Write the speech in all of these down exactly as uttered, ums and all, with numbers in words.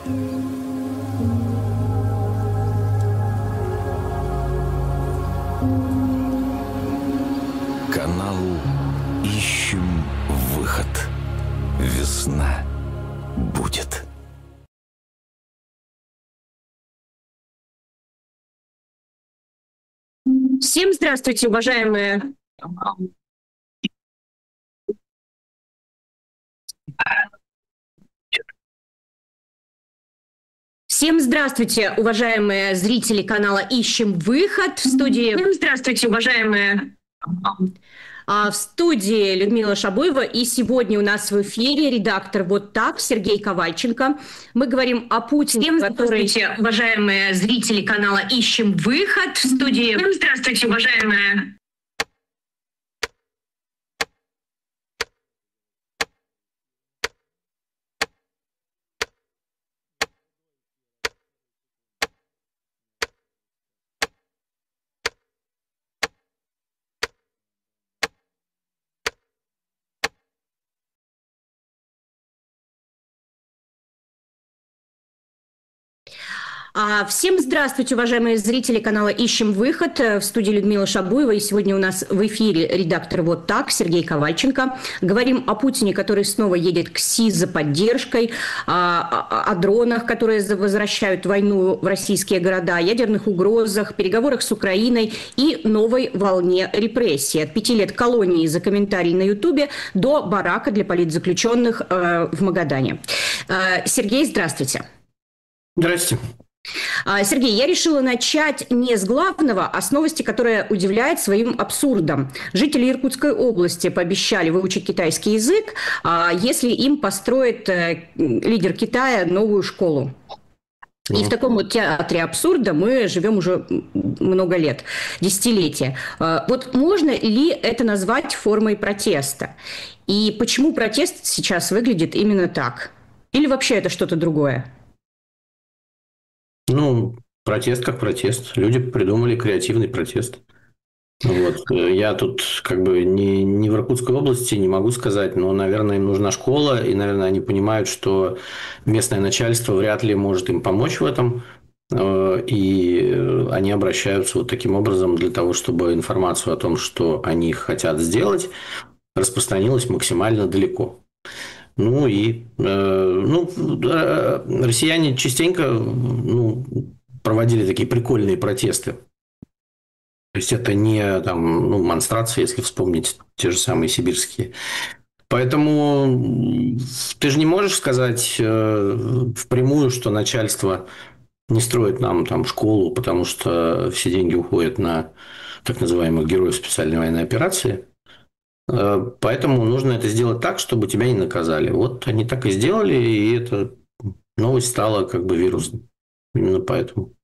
Канал «Ищем выход». Весна будет. Всем здравствуйте, уважаемые. Всем здравствуйте, уважаемые зрители канала «Ищем выход». В студии... Всем здравствуйте, уважаемые. В студии Людмила Шабуева, и сегодня у нас в эфире редактор «Вот так» Сергей Ковальченко. Мы говорим о Путине. Всем здравствуйте, который... уважаемые зрители канала «Ищем выход». В студии... Всем здравствуйте, уважаемые. Всем здравствуйте, уважаемые зрители канала «Ищем выход». В студии Людмила Шабуева. И сегодня у нас в эфире редактор «Вот так» Сергей Ковальченко. Говорим о Путине, который снова едет к Си за поддержкой, о, о дронах, которые возвращают войну в российские города, ядерных угрозах, переговорах с Украиной и новой волне репрессий. От пяти лет колонии за комментарий на Ютубе до барака для политзаключенных в Магадане. Сергей, здравствуйте. Здравствуйте. Сергей, я решила начать не с главного, а с новости, которая удивляет своим абсурдом. Жители Иркутской области пообещали выучить китайский язык, если им построит лидер Китая новую школу. И в таком вот театре абсурда мы живем уже много лет, десятилетия. Вот можно ли это назвать формой протеста? И почему протест сейчас выглядит именно так? Или вообще это что-то другое? Ну, протест как протест. Люди придумали креативный протест. Вот. Я тут как бы не, не в Иркутской области, не могу сказать, но, наверное, им нужна школа, и, наверное, они понимают, что местное начальство вряд ли может им помочь в этом, и они обращаются вот таким образом для того, чтобы информацию о том, что они хотят сделать, распространилась максимально далеко. Ну и э, ну, э, россияне частенько ну, проводили такие прикольные протесты. То есть это не там, ну, монстрации, если вспомнить те же самые сибирские. Поэтому ты же не можешь сказать э, впрямую, что начальство не строит нам там школу, потому что все деньги уходят на так называемых героев специальной военной операции. Поэтому нужно это сделать так, чтобы тебя не наказали. Вот они так и сделали, и эта новость стала как бы вирусной. Именно поэтому.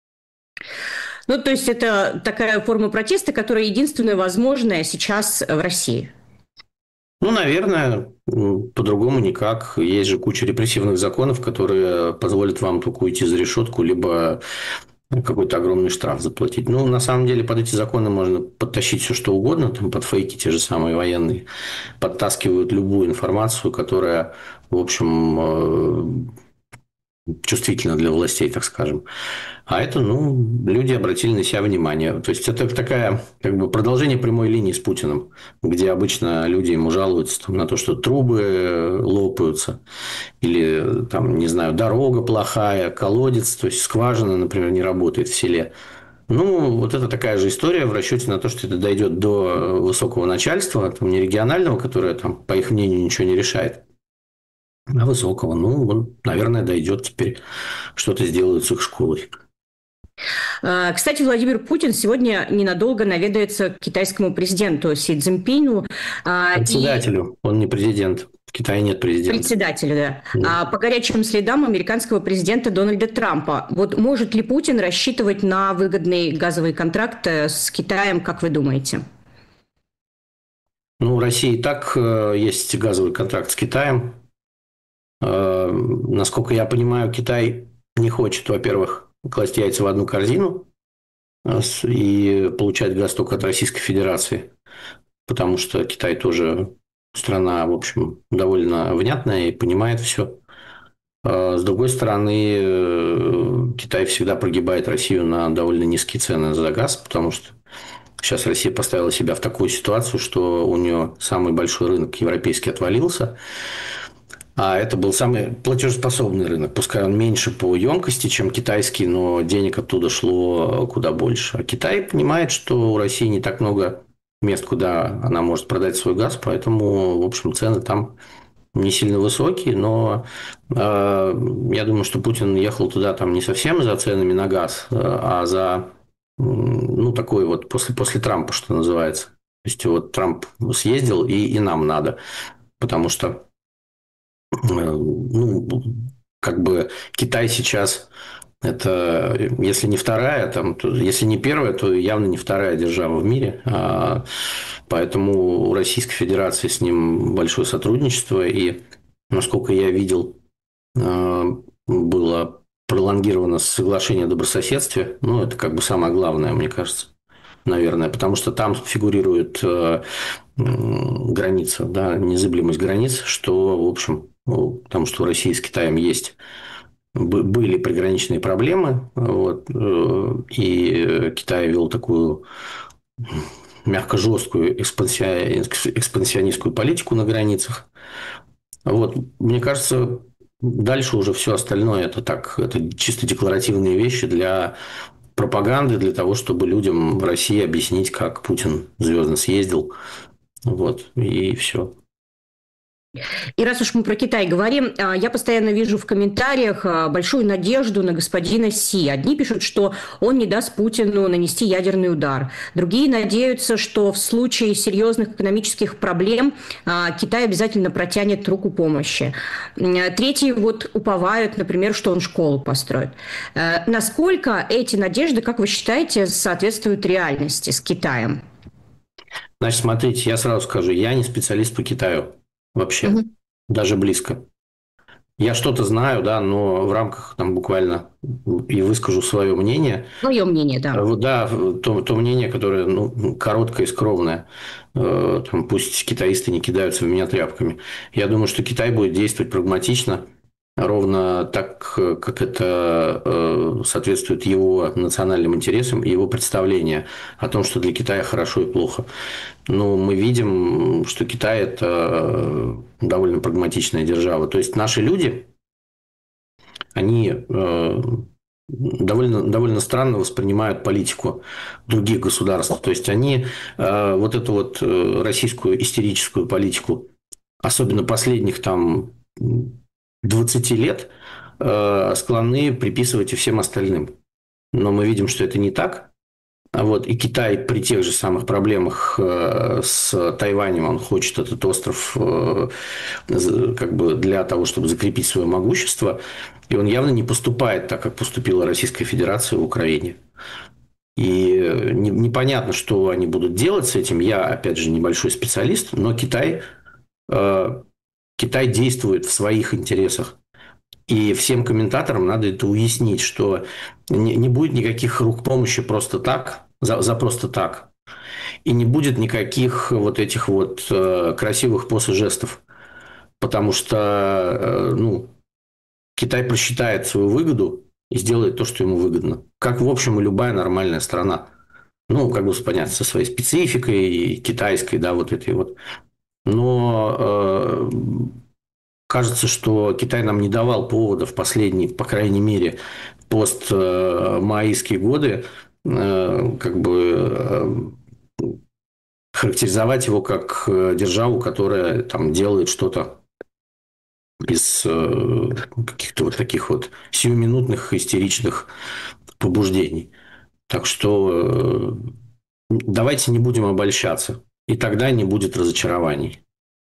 Ну, то есть это такая форма протеста, которая единственная возможная сейчас в России? Ну, наверное, по-другому никак. Есть же куча репрессивных законов, которые позволят вам только уйти за решетку, либо какой-то огромный штраф заплатить. Ну, на самом деле, под эти законы можно подтащить все, что угодно. Там под фейки те же самые военные подтаскивают любую информацию, которая, в общем, чувствительна для властей, так скажем. А это, ну, люди обратили на себя внимание. То есть, это такая, как бы, продолжение прямой линии с Путиным, где обычно люди ему жалуются там, на то, что трубы лопаются, или, там, не знаю, дорога плохая, колодец, то есть, скважина, например, не работает в селе. Ну, вот это такая же история в расчете на то, что это дойдет до высокого начальства, там, не регионального, которое, там, по их мнению, ничего не решает, а высокого. Ну, он, наверное, дойдет теперь, что-то сделают с их школой. Кстати, Владимир Путин сегодня ненадолго наведается к китайскому президенту Си Цзиньпину. Председателю, и... он не президент. В Китае нет президента. Председателю, да. да. По горячим следам американского президента Дональда Трампа. Вот может ли Путин рассчитывать на выгодный газовый контракт с Китаем, как вы думаете? Ну, у России и так есть газовый контракт с Китаем. Насколько я понимаю, Китай не хочет, во-первых, класть яйца в одну корзину и получать газ только от Российской Федерации, потому что Китай тоже страна, в общем, довольно внятная и понимает все. С другой стороны, Китай всегда прогибает Россию на довольно низкие цены за газ, потому что сейчас Россия поставила себя в такую ситуацию, что у нее самый большой рынок европейский отвалился, а это был самый платежеспособный рынок. Пускай он меньше по емкости, чем китайский, но денег оттуда шло куда больше. А Китай понимает, что у России не так много мест, куда она может продать свой газ, поэтому, в общем, цены там не сильно высокие, но э, я думаю, что Путин ехал туда там не совсем за ценами на газ, а за, ну, такой вот после, после Трампа, что называется. То есть, вот Трамп съездил, и, и нам надо, потому что, э, ну, как бы Китай сейчас это, если не вторая, там, то, если не первая, то явно не вторая держава в мире. А, поэтому у Российской Федерации с ним большое сотрудничество. И, насколько я видел, было пролонгировано соглашение о добрососедстве. Ну, это как бы самое главное, мне кажется, наверное. Потому что там фигурирует граница, да, незыблемость границ, что, в общем, потому что у России с Китаем есть... были приграничные проблемы, вот, и Китай вел такую мягко жесткую экспансионистскую политику на границах. Вот, мне кажется, дальше уже все остальное это так, это чисто декларативные вещи для пропаганды, для того, чтобы людям в России объяснить, как Путин звездно съездил, вот, и все. И раз уж мы про Китай говорим, я постоянно вижу в комментариях большую надежду на господина Си. Одни пишут, что он не даст Путину нанести ядерный удар. Другие надеются, что в случае серьезных экономических проблем Китай обязательно протянет руку помощи. Третьи вот уповают, например, что он школу построит. Насколько эти надежды, как вы считаете, соответствуют реальности с Китаем? Значит, смотрите, я сразу скажу, я не специалист по Китаю. Вообще, угу. Даже близко. Я что-то знаю, да, но в рамках там буквально и выскажу свое мнение. Свое мнение, да. Да, то, то мнение, которое ну, короткое и скромное. Там, пусть китаисты не кидаются в меня тряпками. Я думаю, что Китай будет действовать прагматично, ровно так, как это соответствует его национальным интересам и его представлениям о том, что для Китая хорошо и плохо. Но мы видим, что Китай – это довольно прагматичная держава. То есть, наши люди, они довольно, довольно странно воспринимают политику других государств. То есть, они вот эту вот российскую истерическую политику, особенно последних там двадцати лет, склонны приписывать и всем остальным. Но мы видим, что это не так. Вот, и Китай при тех же самых проблемах с Тайванем, он хочет этот остров как бы для того, чтобы закрепить свое могущество, и он явно не поступает так, как поступила Российская Федерация в Украине. И непонятно, что они будут делать с этим. Я, опять же, небольшой специалист, но Китай, Китай действует в своих интересах. И всем комментаторам надо это уяснить, что не, не будет никаких рук помощи просто так, за, за просто так. И не будет никаких вот этих вот э, красивых поз и жестов. Потому что э, ну, Китай просчитает свою выгоду и сделает то, что ему выгодно. Как, в общем, и любая нормальная страна. Ну, как бы понятно, со своей спецификой китайской, да, вот этой вот. Но... Э, кажется, что Китай нам не давал повода в последние, по крайней мере, постмаистские годы, как бы характеризовать его как державу, которая там делает что-то из каких-то вот таких вот сиюминутных истеричных побуждений. Так что давайте не будем обольщаться, и тогда не будет разочарований.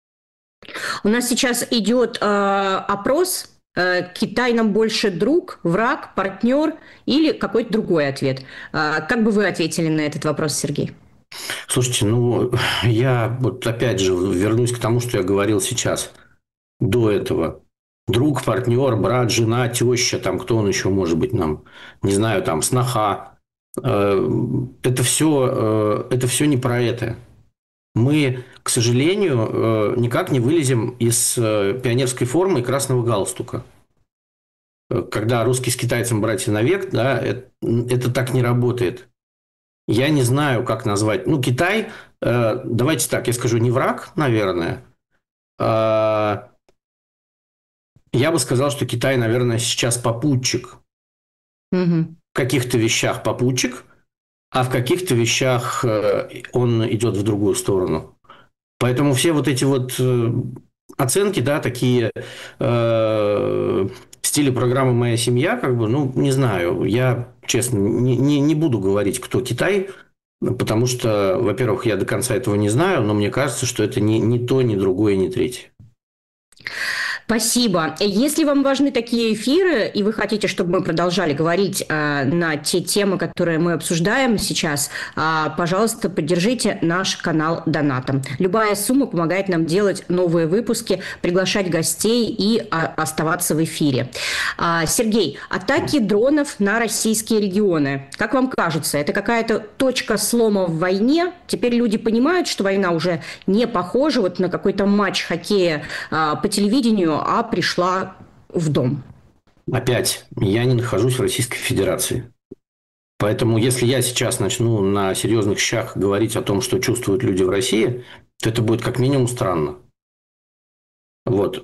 У нас сейчас идет э, опрос. Э, Китай нам больше друг, враг, партнер или какой-то другой ответ. Э, как бы вы ответили на этот вопрос, Сергей? Слушайте, ну, я вот опять же вернусь к тому, что я говорил сейчас. До этого. Друг, партнер, брат, жена, теща, там кто он еще может быть нам? Не знаю, там, сноха. Э, это все, э, это все не про это. Мы, к сожалению, никак не вылезем из пионерской формы и красного галстука. когда русский с китайцем братья навек, да, это, это так не работает. Я не знаю, как назвать. Ну, Китай, э, давайте так, я скажу, не враг, наверное. Э, я бы сказал, что Китай, наверное, сейчас попутчик. Угу. В каких-то вещах попутчик, а в каких-то вещах э, он идет в другую сторону. Поэтому все вот эти вот э, оценки, да, такие э, в стиле программы «Моя семья», как бы, ну, не знаю, я, честно, не, не, не буду говорить, кто Китай, потому что, во-первых, я до конца этого не знаю, но мне кажется, что это не, не то, ни другое, ни третье. Спасибо. Если вам важны такие эфиры, и вы хотите, чтобы мы продолжали говорить э, на те темы, которые мы обсуждаем сейчас, э, пожалуйста, поддержите наш канал донатом. Любая сумма помогает нам делать новые выпуски, приглашать гостей и э, оставаться в эфире. Э, Сергей, атаки дронов на российские регионы. Как вам кажется, это какая-то точка слома в войне? Теперь люди понимают, что война уже не похожа вот на какой-то матч хоккея э, по телевидению, а пришла в дом. Опять, я не нахожусь в Российской Федерации. Поэтому, если я сейчас начну на серьезных щах говорить о том, что чувствуют люди в России, то это будет как минимум странно. Вот.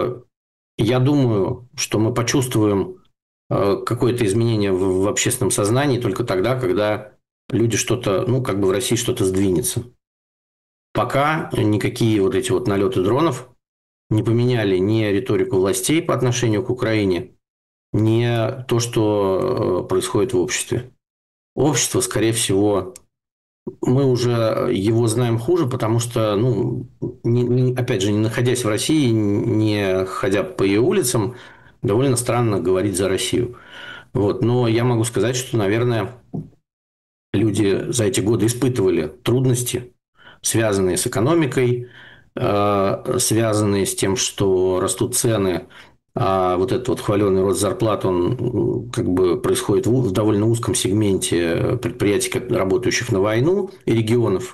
Я думаю, что мы почувствуем какое-то изменение в общественном сознании только тогда, когда люди что-то, ну, как бы в России что-то сдвинется. Пока никакие вот эти вот налеты дронов не поменяли ни риторику властей по отношению к Украине, ни то, что происходит в обществе. Общество, скорее всего, мы уже его знаем хуже, потому что, ну, не, не, опять же, не находясь в России, не ходя по ее улицам, довольно странно говорить за Россию. Вот. Но я могу сказать, что, наверное, люди за эти годы испытывали трудности, связанные с экономикой, связанные с тем, что растут цены, а вот этот вот хваленый рост зарплат, он как бы происходит в довольно узком сегменте предприятий, работающих на войну, и регионов.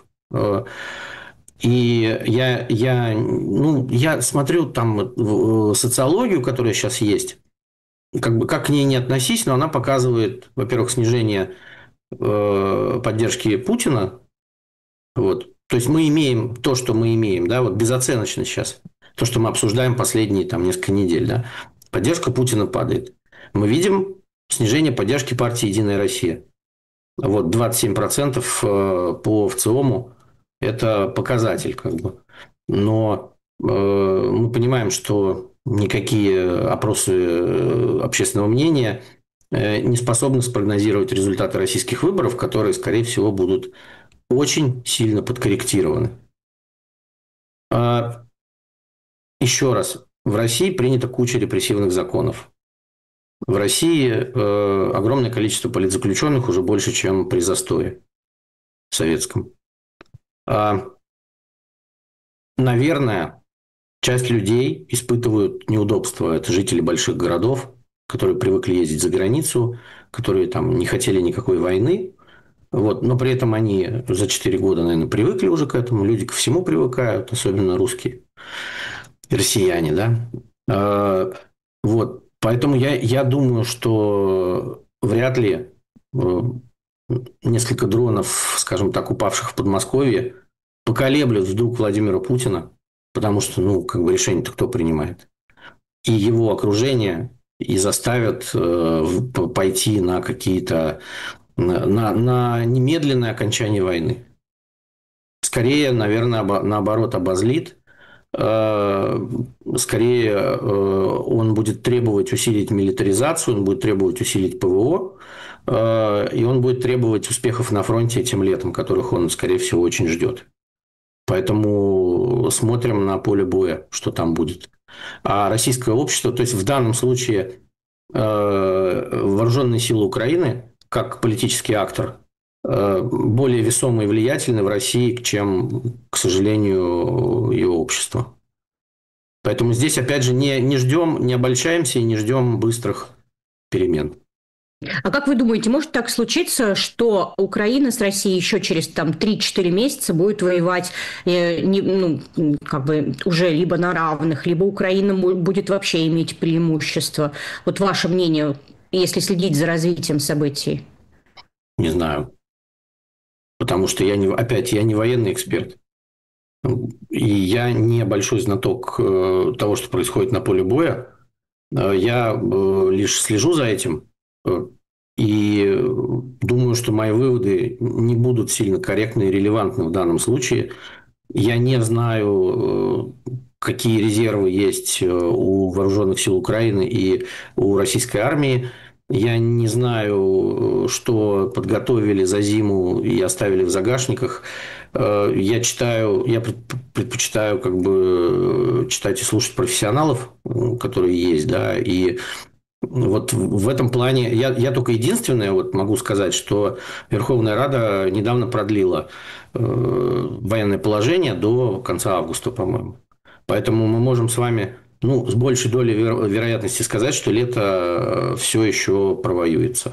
И я, я, ну, я смотрю там социологию, которая сейчас есть, как бы как к ней не относись, но она показывает, во-первых, снижение поддержки Путина, вот. То есть мы имеем то, что мы имеем, да, вот безоценочно сейчас. То, что мы обсуждаем последние там несколько недель, да. Поддержка Путина падает. Мы видим снижение поддержки партии «Единая Россия». Вот двадцать семь процентов по ВЦИОМу – это показатель, как бы. Но э, мы понимаем, что никакие опросы общественного мнения не способны спрогнозировать результаты российских выборов, которые, скорее всего, будут очень сильно подкорректированы. А еще раз, в России принята куча репрессивных законов. В России э, огромное количество политзаключенных, уже больше, чем при застое советском. А, наверное, часть людей испытывают неудобства. Это жители больших городов, которые привыкли ездить за границу, которые там не хотели никакой войны. Вот. Но при этом они за четыре года, наверное, привыкли уже к этому. Люди ко всему привыкают, особенно русские, россияне, да. А, вот. Поэтому я, я думаю, что вряд ли несколько дронов, скажем так, упавших в Подмосковье, поколеблют вдруг Владимира Путина, потому что, ну, как бы решение-то кто принимает? И его окружение, и заставят пойти на какие-то На, на немедленное окончание войны. Скорее, наверное, наоборот, обозлит. Скорее, он будет требовать усилить милитаризацию, он будет требовать усилить ПВО, и он будет требовать успехов на фронте этим летом, которых он, скорее всего, очень ждет. Поэтому смотрим на поле боя, что там будет. А российское общество, то есть в данном случае вооруженные силы Украины, как политический актор, более весомый и влиятельный в России, чем, к сожалению, ее общество. Поэтому здесь, опять же, не, не ждем, не обольщаемся и не ждем быстрых перемен. А как вы думаете, может так случиться, что Украина с Россией еще через там три-четыре месяца будет воевать э, не, ну, как бы уже либо на равных, либо Украина будет вообще иметь преимущество? Вот ваше мнение, если следить за развитием событий. Не знаю. Потому что я не, опять, я не военный эксперт. И я не большой знаток э, того, что происходит на поле боя. Э, Я э, лишь слежу за этим. э, И думаю, что мои выводы не будут сильно корректны и релевантны в данном случае. Я не знаю, э, какие резервы есть э, у вооруженных сил Украины и у российской армии. Я не знаю, э, что подготовили за зиму и оставили в загашниках. Э, Я читаю, я предпочитаю как бы э, читать и слушать профессионалов, э, которые есть, да, и вот в этом плане я, я только единственное вот могу сказать, что Верховная Рада недавно продлила э, военное положение до конца августа, по-моему. Поэтому мы можем с вами ну, с большей долей веро- вероятности сказать, что лето все еще провоюется.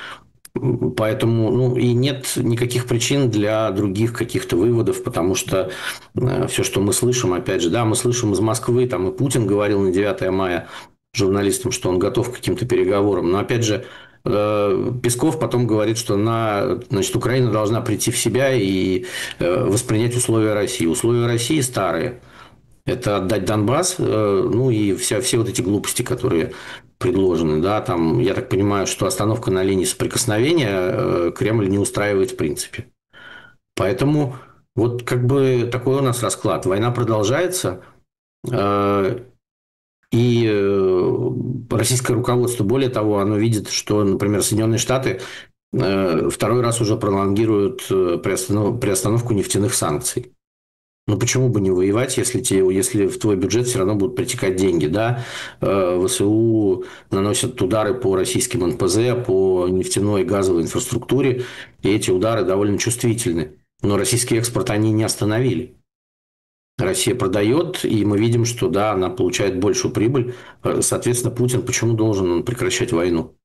Поэтому ну, и нет никаких причин для других каких-то выводов, потому что э, все, что мы слышим, опять же, да, мы слышим из Москвы, там и Путин говорил на девятое мая журналистам, что он готов к каким-то переговорам. Но опять же, э, Песков потом говорит, что на, значит, Украина должна прийти в себя и э, воспринять условия России. Условия России старые. Это отдать Донбасс, э, ну и вся, все вот эти глупости, которые предложены. Да, там, я так понимаю, что остановка на линии соприкосновения э, Кремль не устраивает в принципе. Поэтому вот как бы такой у нас расклад. Война продолжается, э, и э, российское руководство, более того, оно видит, что, например, Соединенные Штаты э, второй раз уже пролонгируют э, приостанов- приостановку нефтяных санкций. Ну, почему бы не воевать, если, те, если в твой бюджет все равно будут притекать деньги, да? Э, ВСУ наносят удары по российским эн пэ зэ, по нефтяной и газовой инфраструктуре, и эти удары довольно чувствительны. Но российский экспорт они не остановили. Россия продает, и мы видим, что да, она получает большую прибыль. Э, Соответственно, Путин почему должен прекращать войну?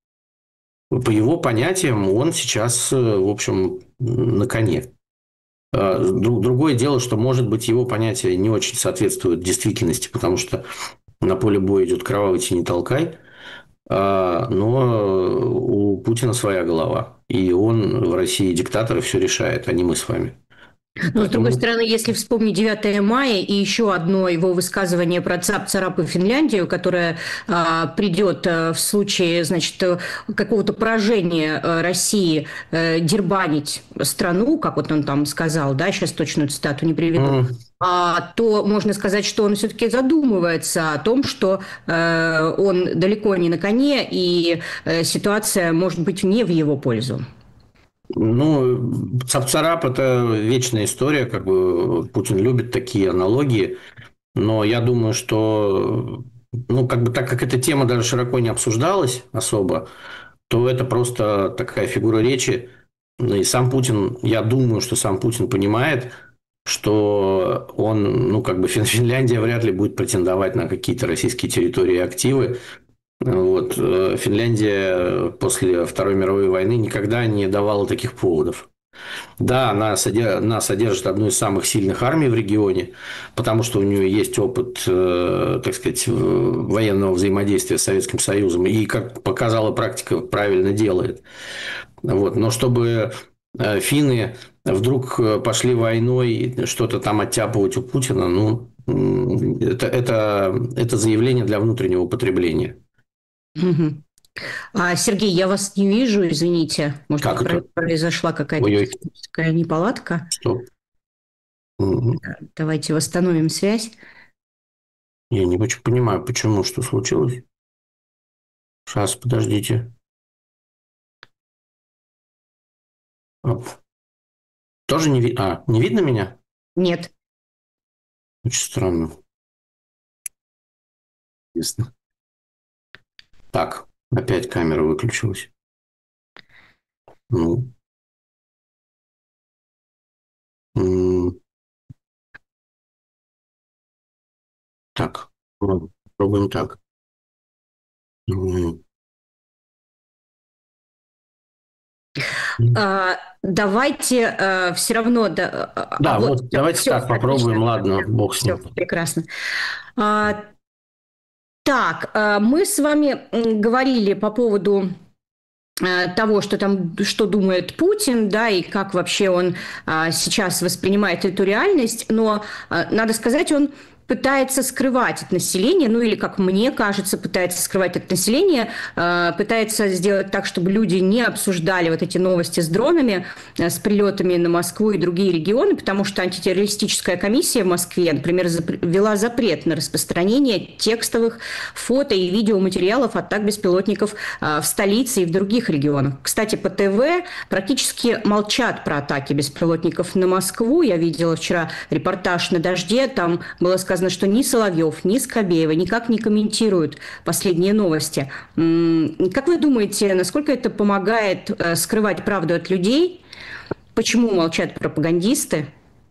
По его понятиям, он сейчас, э, в общем, на коне. А, Другое дело, что, может быть, его понятия не очень соответствуют действительности, потому что на поле боя идет кровавый тяни толкай, а, но у Путина своя голова, и он в России диктатор и все решает, а не мы с вами. Но, с другой Поэтому стороны, если вспомнить девятое мая и еще одно его высказывание про ЦАП, ЦАРАП и Финляндию, которое а, придет а, в случае, значит, какого-то поражения а, России а, дербанить страну, как вот он там сказал, да, сейчас точную цитату не приведу, м, а, то можно сказать, что он все-таки задумывается о том, что э, он далеко не на коне, и э, ситуация может быть не в его пользу. ну, цап-царап – это вечная история, как бы Путин любит такие аналогии, но я думаю, что, ну, как бы так как эта тема даже широко не обсуждалась особо, то это просто такая фигура речи. Ну, и сам Путин, я думаю, что сам Путин понимает, что он, ну, как бы Финляндия вряд ли будет претендовать на какие-то российские территории и активы. Вот. э, Финляндия после Второй мировой войны никогда не давала таких поводов. Да, она содержит, она содержит одну из самых сильных армий в регионе, потому что у нее есть опыт, э, так сказать, военного взаимодействия с Советским Союзом. И, как показала практика, правильно делает. Вот. Но чтобы э, финны вдруг э, пошли войной что-то там оттяпывать у Путина, ну, это, это, это заявление для внутреннего потребления. Мгм. А, Сергей, я вас не вижу, извините. Может Как быть, про- это? произошла какая-то Ой-ой, техническая неполадка. что? Мгм. Давайте восстановим связь. Я не очень понимаю, почему, что случилось. Сейчас, подождите. Оп. Тоже не видно? А, не видно меня? Нет. Очень странно. Ясно. Так, опять камера выключилась. Ну, м, так, ладно, пробуем так. М, Давайте э, все равно... Да, да а вот, вот давайте все, так попробуем, отлично. ладно, бог с Все, ним. прекрасно. А, так, э, мы с вами говорили по поводу того, что там, что думает Путин, да, и как вообще он а, сейчас воспринимает эту реальность, но а, надо сказать, он пытается скрывать от населения, ну или, как мне кажется, пытается скрывать от населения, э, пытается сделать так, чтобы люди не обсуждали вот эти новости с дронами, э, с прилетами на Москву и другие регионы, потому что антитеррористическая комиссия в Москве, например, запр- ввела запрет на распространение текстовых фото и видеоматериалов атак беспилотников э, в столице и в других регионах. Кстати, по ТВ практически молчат про атаки беспилотников на Москву. Я видела вчера репортаж на «Дожде», там было сказано, что ни Соловьев, ни Скобеева никак не комментируют последние новости. Как вы думаете, насколько это помогает скрывать правду от людей? Почему молчат пропагандисты?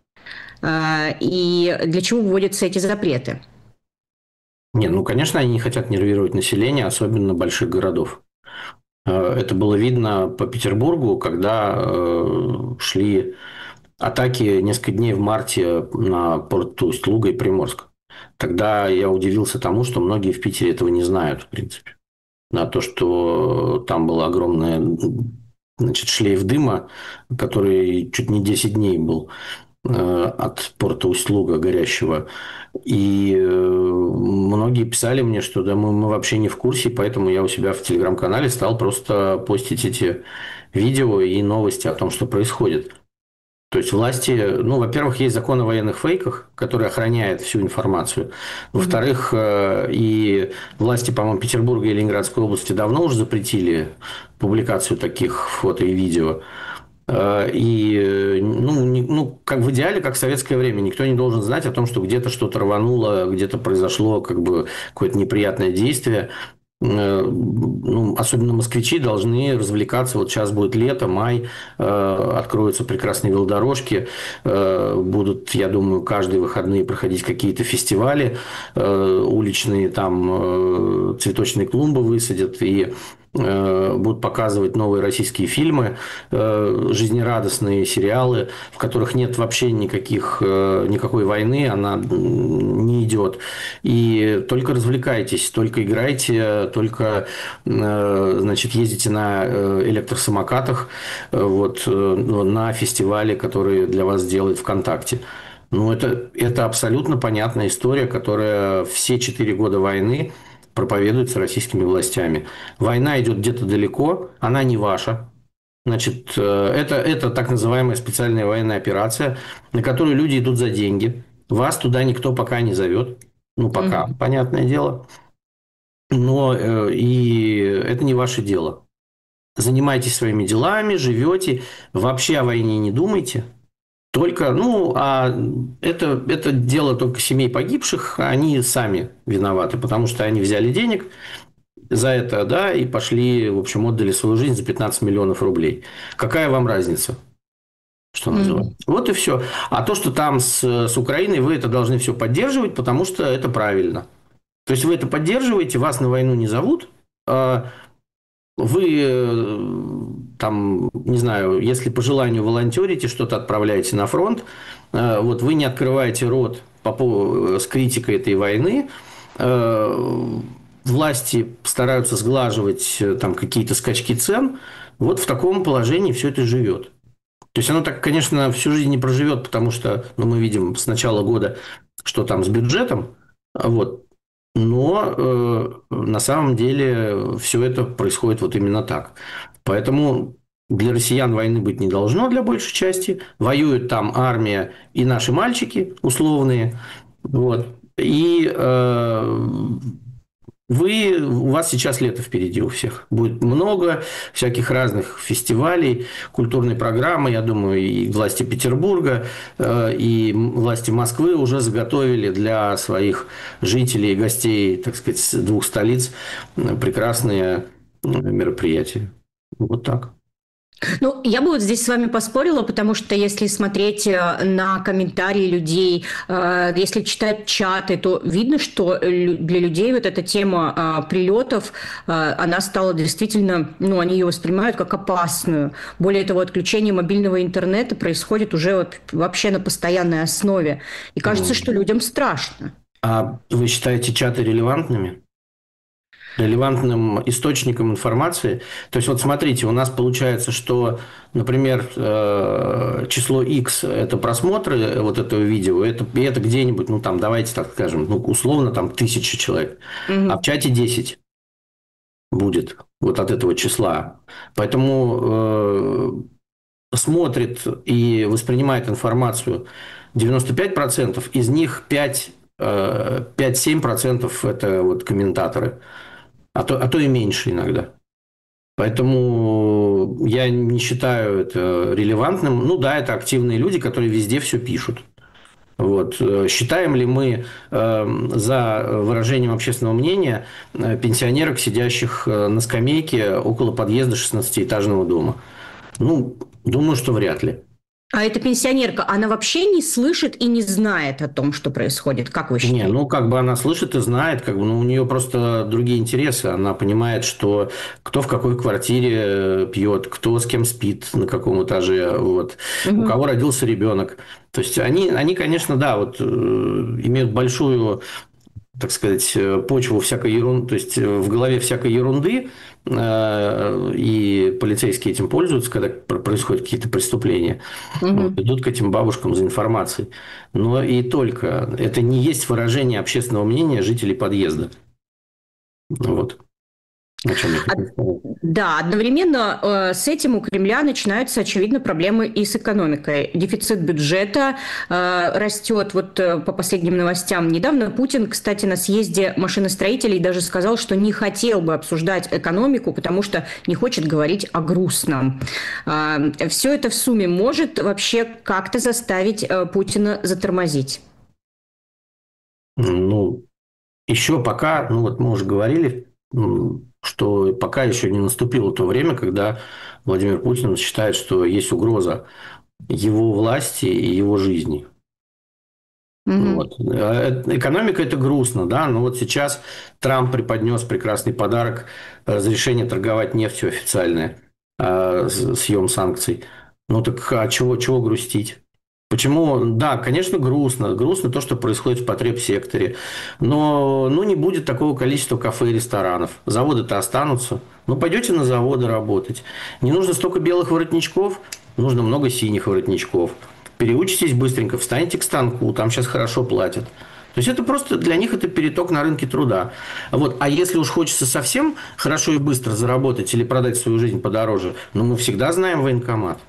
И для чего вводятся эти запреты? Не, ну, конечно, они не хотят нервировать население, особенно больших городов. Это было видно по Петербургу, когда шли атаки несколько дней в марте на порт Усть-Луга и Приморск. Тогда я удивился тому, что многие в Питере этого не знают, в принципе. На то, что там был огромный, значит, шлейф дыма, который чуть не десять дней был от порта Усть-Луга горящего. И многие писали мне, что да, мы, мы вообще не в курсе, поэтому я у себя в Телеграм-канале стал просто постить эти видео и новости о том, что происходит. То есть власти, ну, во-первых, есть закон о военных фейках, который охраняет всю информацию. Во-вторых, и власти, по-моему, Петербурга и Ленинградской области давно уже запретили публикацию таких фото и видео. И, ну, не, ну, как в идеале, как в советское время, никто не должен знать о том, что где-то что-то рвануло, где-то произошло как бы какое-то неприятное действие. Ну, особенно москвичи должны развлекаться. Вот сейчас будет лето, май, э, откроются прекрасные велодорожки, э, будут, я думаю, каждые выходные проходить какие-то фестивали э, уличные, там э, цветочные клумбы высадят и будут показывать новые российские фильмы, жизнерадостные сериалы, в которых нет вообще никаких, никакой войны, она не идет. И только развлекайтесь, только играйте, только, значит, ездите на электросамокатах, вот, на фестивале, которые для вас делает ВКонтакте. Ну, это, это абсолютно понятная история, которая все четыре года войны проповедуется российскими властями. Война идет где-то далеко, она не ваша. Значит, это, это так называемая специальная военная операция, на которую люди идут за деньги. Вас туда никто пока не зовет. Ну, пока, mm-hmm. понятное дело. Но и это не ваше дело. Занимайтесь своими делами, живете, вообще о войне не думайте. Только, ну, а это, это дело только семей погибших, они сами виноваты, потому что они взяли денег за это, да, и пошли, в общем, отдали свою жизнь за пятнадцать миллионов рублей. Какая вам разница, что называется? Mm-hmm. Вот и все. А то, что там с, с Украиной, вы это должны все поддерживать, потому что это правильно. То есть вы это поддерживаете, вас на войну не зовут, вы там, не знаю, если по желанию волонтерите, что-то отправляете на фронт, вот вы не открываете рот по, с критикой этой войны, власти стараются сглаживать там какие-то скачки цен, вот в таком положении все это живет. То есть оно так, конечно, всю жизнь не проживет, потому что, ну, мы видим с начала года, что там с бюджетом, вот. Но э, на самом деле все это происходит вот именно так. Поэтому для россиян войны быть не должно для большей части. Воюют там армия и наши мальчики условные. Вот. И э, вы, у вас сейчас лето впереди у всех. Будет много всяких разных фестивалей, культурной программы. Я думаю, и власти Петербурга, и власти Москвы уже заготовили для своих жителей и гостей, так сказать, двух столиц прекрасные мероприятия. Вот так. Ну, я бы вот здесь с вами поспорила, потому что если смотреть э, на комментарии людей, э, если читать чаты, то видно, что лю- для людей вот эта тема э, прилетов, э, она стала действительно, ну, они ее воспринимают как опасную. Более того, отключение мобильного интернета происходит уже вот вообще на постоянной основе. И кажется, что людям страшно. А вы считаете чаты релевантными? Релевантным источником информации. То есть, вот смотрите, у нас получается, что, например, э, число X – это просмотры вот этого видео, это, и это где-нибудь, ну, там, давайте так скажем, ну, условно, там, тысяча человек, Мгм. а в чате десять будет вот от этого числа. Поэтому э, смотрит и воспринимает информацию девяносто пять процентов, из них пять, э, пять-семь процентов – это вот комментаторы. А то, а то и меньше иногда. Поэтому я не считаю это релевантным. Ну да, это активные люди, которые везде все пишут. Вот. Считаем ли мы э, за выражением общественного мнения э, пенсионерок, сидящих на скамейке около подъезда шестнадцатиэтажного дома? Ну, думаю, что вряд ли. А эта пенсионерка, она вообще не слышит и не знает о том, что происходит, как вы Не, считаете? ну, как бы она слышит и знает, как бы, ну, у нее просто другие интересы. Она понимает, что кто в какой квартире пьет, кто с кем спит, на каком этаже, вот, у Мгм. кого родился ребенок. То есть, они, они, конечно, да, вот, э, имеют большую, так сказать, почву всякой ерунды, то есть, в голове всякой ерунды, э, и полицейские этим пользуются, когда пр- происходят какие-то преступления. Вот, Мгм. идут к этим бабушкам за информацией. Но и только. Это не есть выражение общественного мнения жителей подъезда. Вот. О чем я хотел сказать. Да, одновременно э, с этим у Кремля начинаются, очевидно, проблемы и с экономикой. Дефицит бюджета э, растет. Вот э, по последним новостям. Недавно Путин, кстати, на съезде машиностроителей даже сказал, что не хотел бы обсуждать экономику, потому что не хочет говорить о грустном. Э, все это в сумме может вообще как-то заставить э, Путина затормозить. Ну, еще пока, ну вот мы уже говорили, м, что пока еще не наступило то время, когда Владимир Путин считает, что есть угроза его власти и его жизни. Мгм. Вот. Э, Экономика – это грустно, да, но вот сейчас Трамп преподнес прекрасный подарок – разрешение торговать нефтью официальное, э, с- съем санкций. Ну так а чего, чего грустить? Почему? Да, конечно, грустно. Грустно то, что происходит в потребсекторе. Но ну, не будет такого количества кафе и ресторанов. Заводы-то останутся. Ну, пойдете на заводы работать. Не нужно столько белых воротничков, нужно много синих воротничков. Переучитесь быстренько, встанете к станку, там сейчас хорошо платят. То есть это просто для них это переток на рынке труда. Вот. А если уж хочется совсем хорошо и быстро заработать или продать свою жизнь подороже, ну мы всегда знаем военкомат.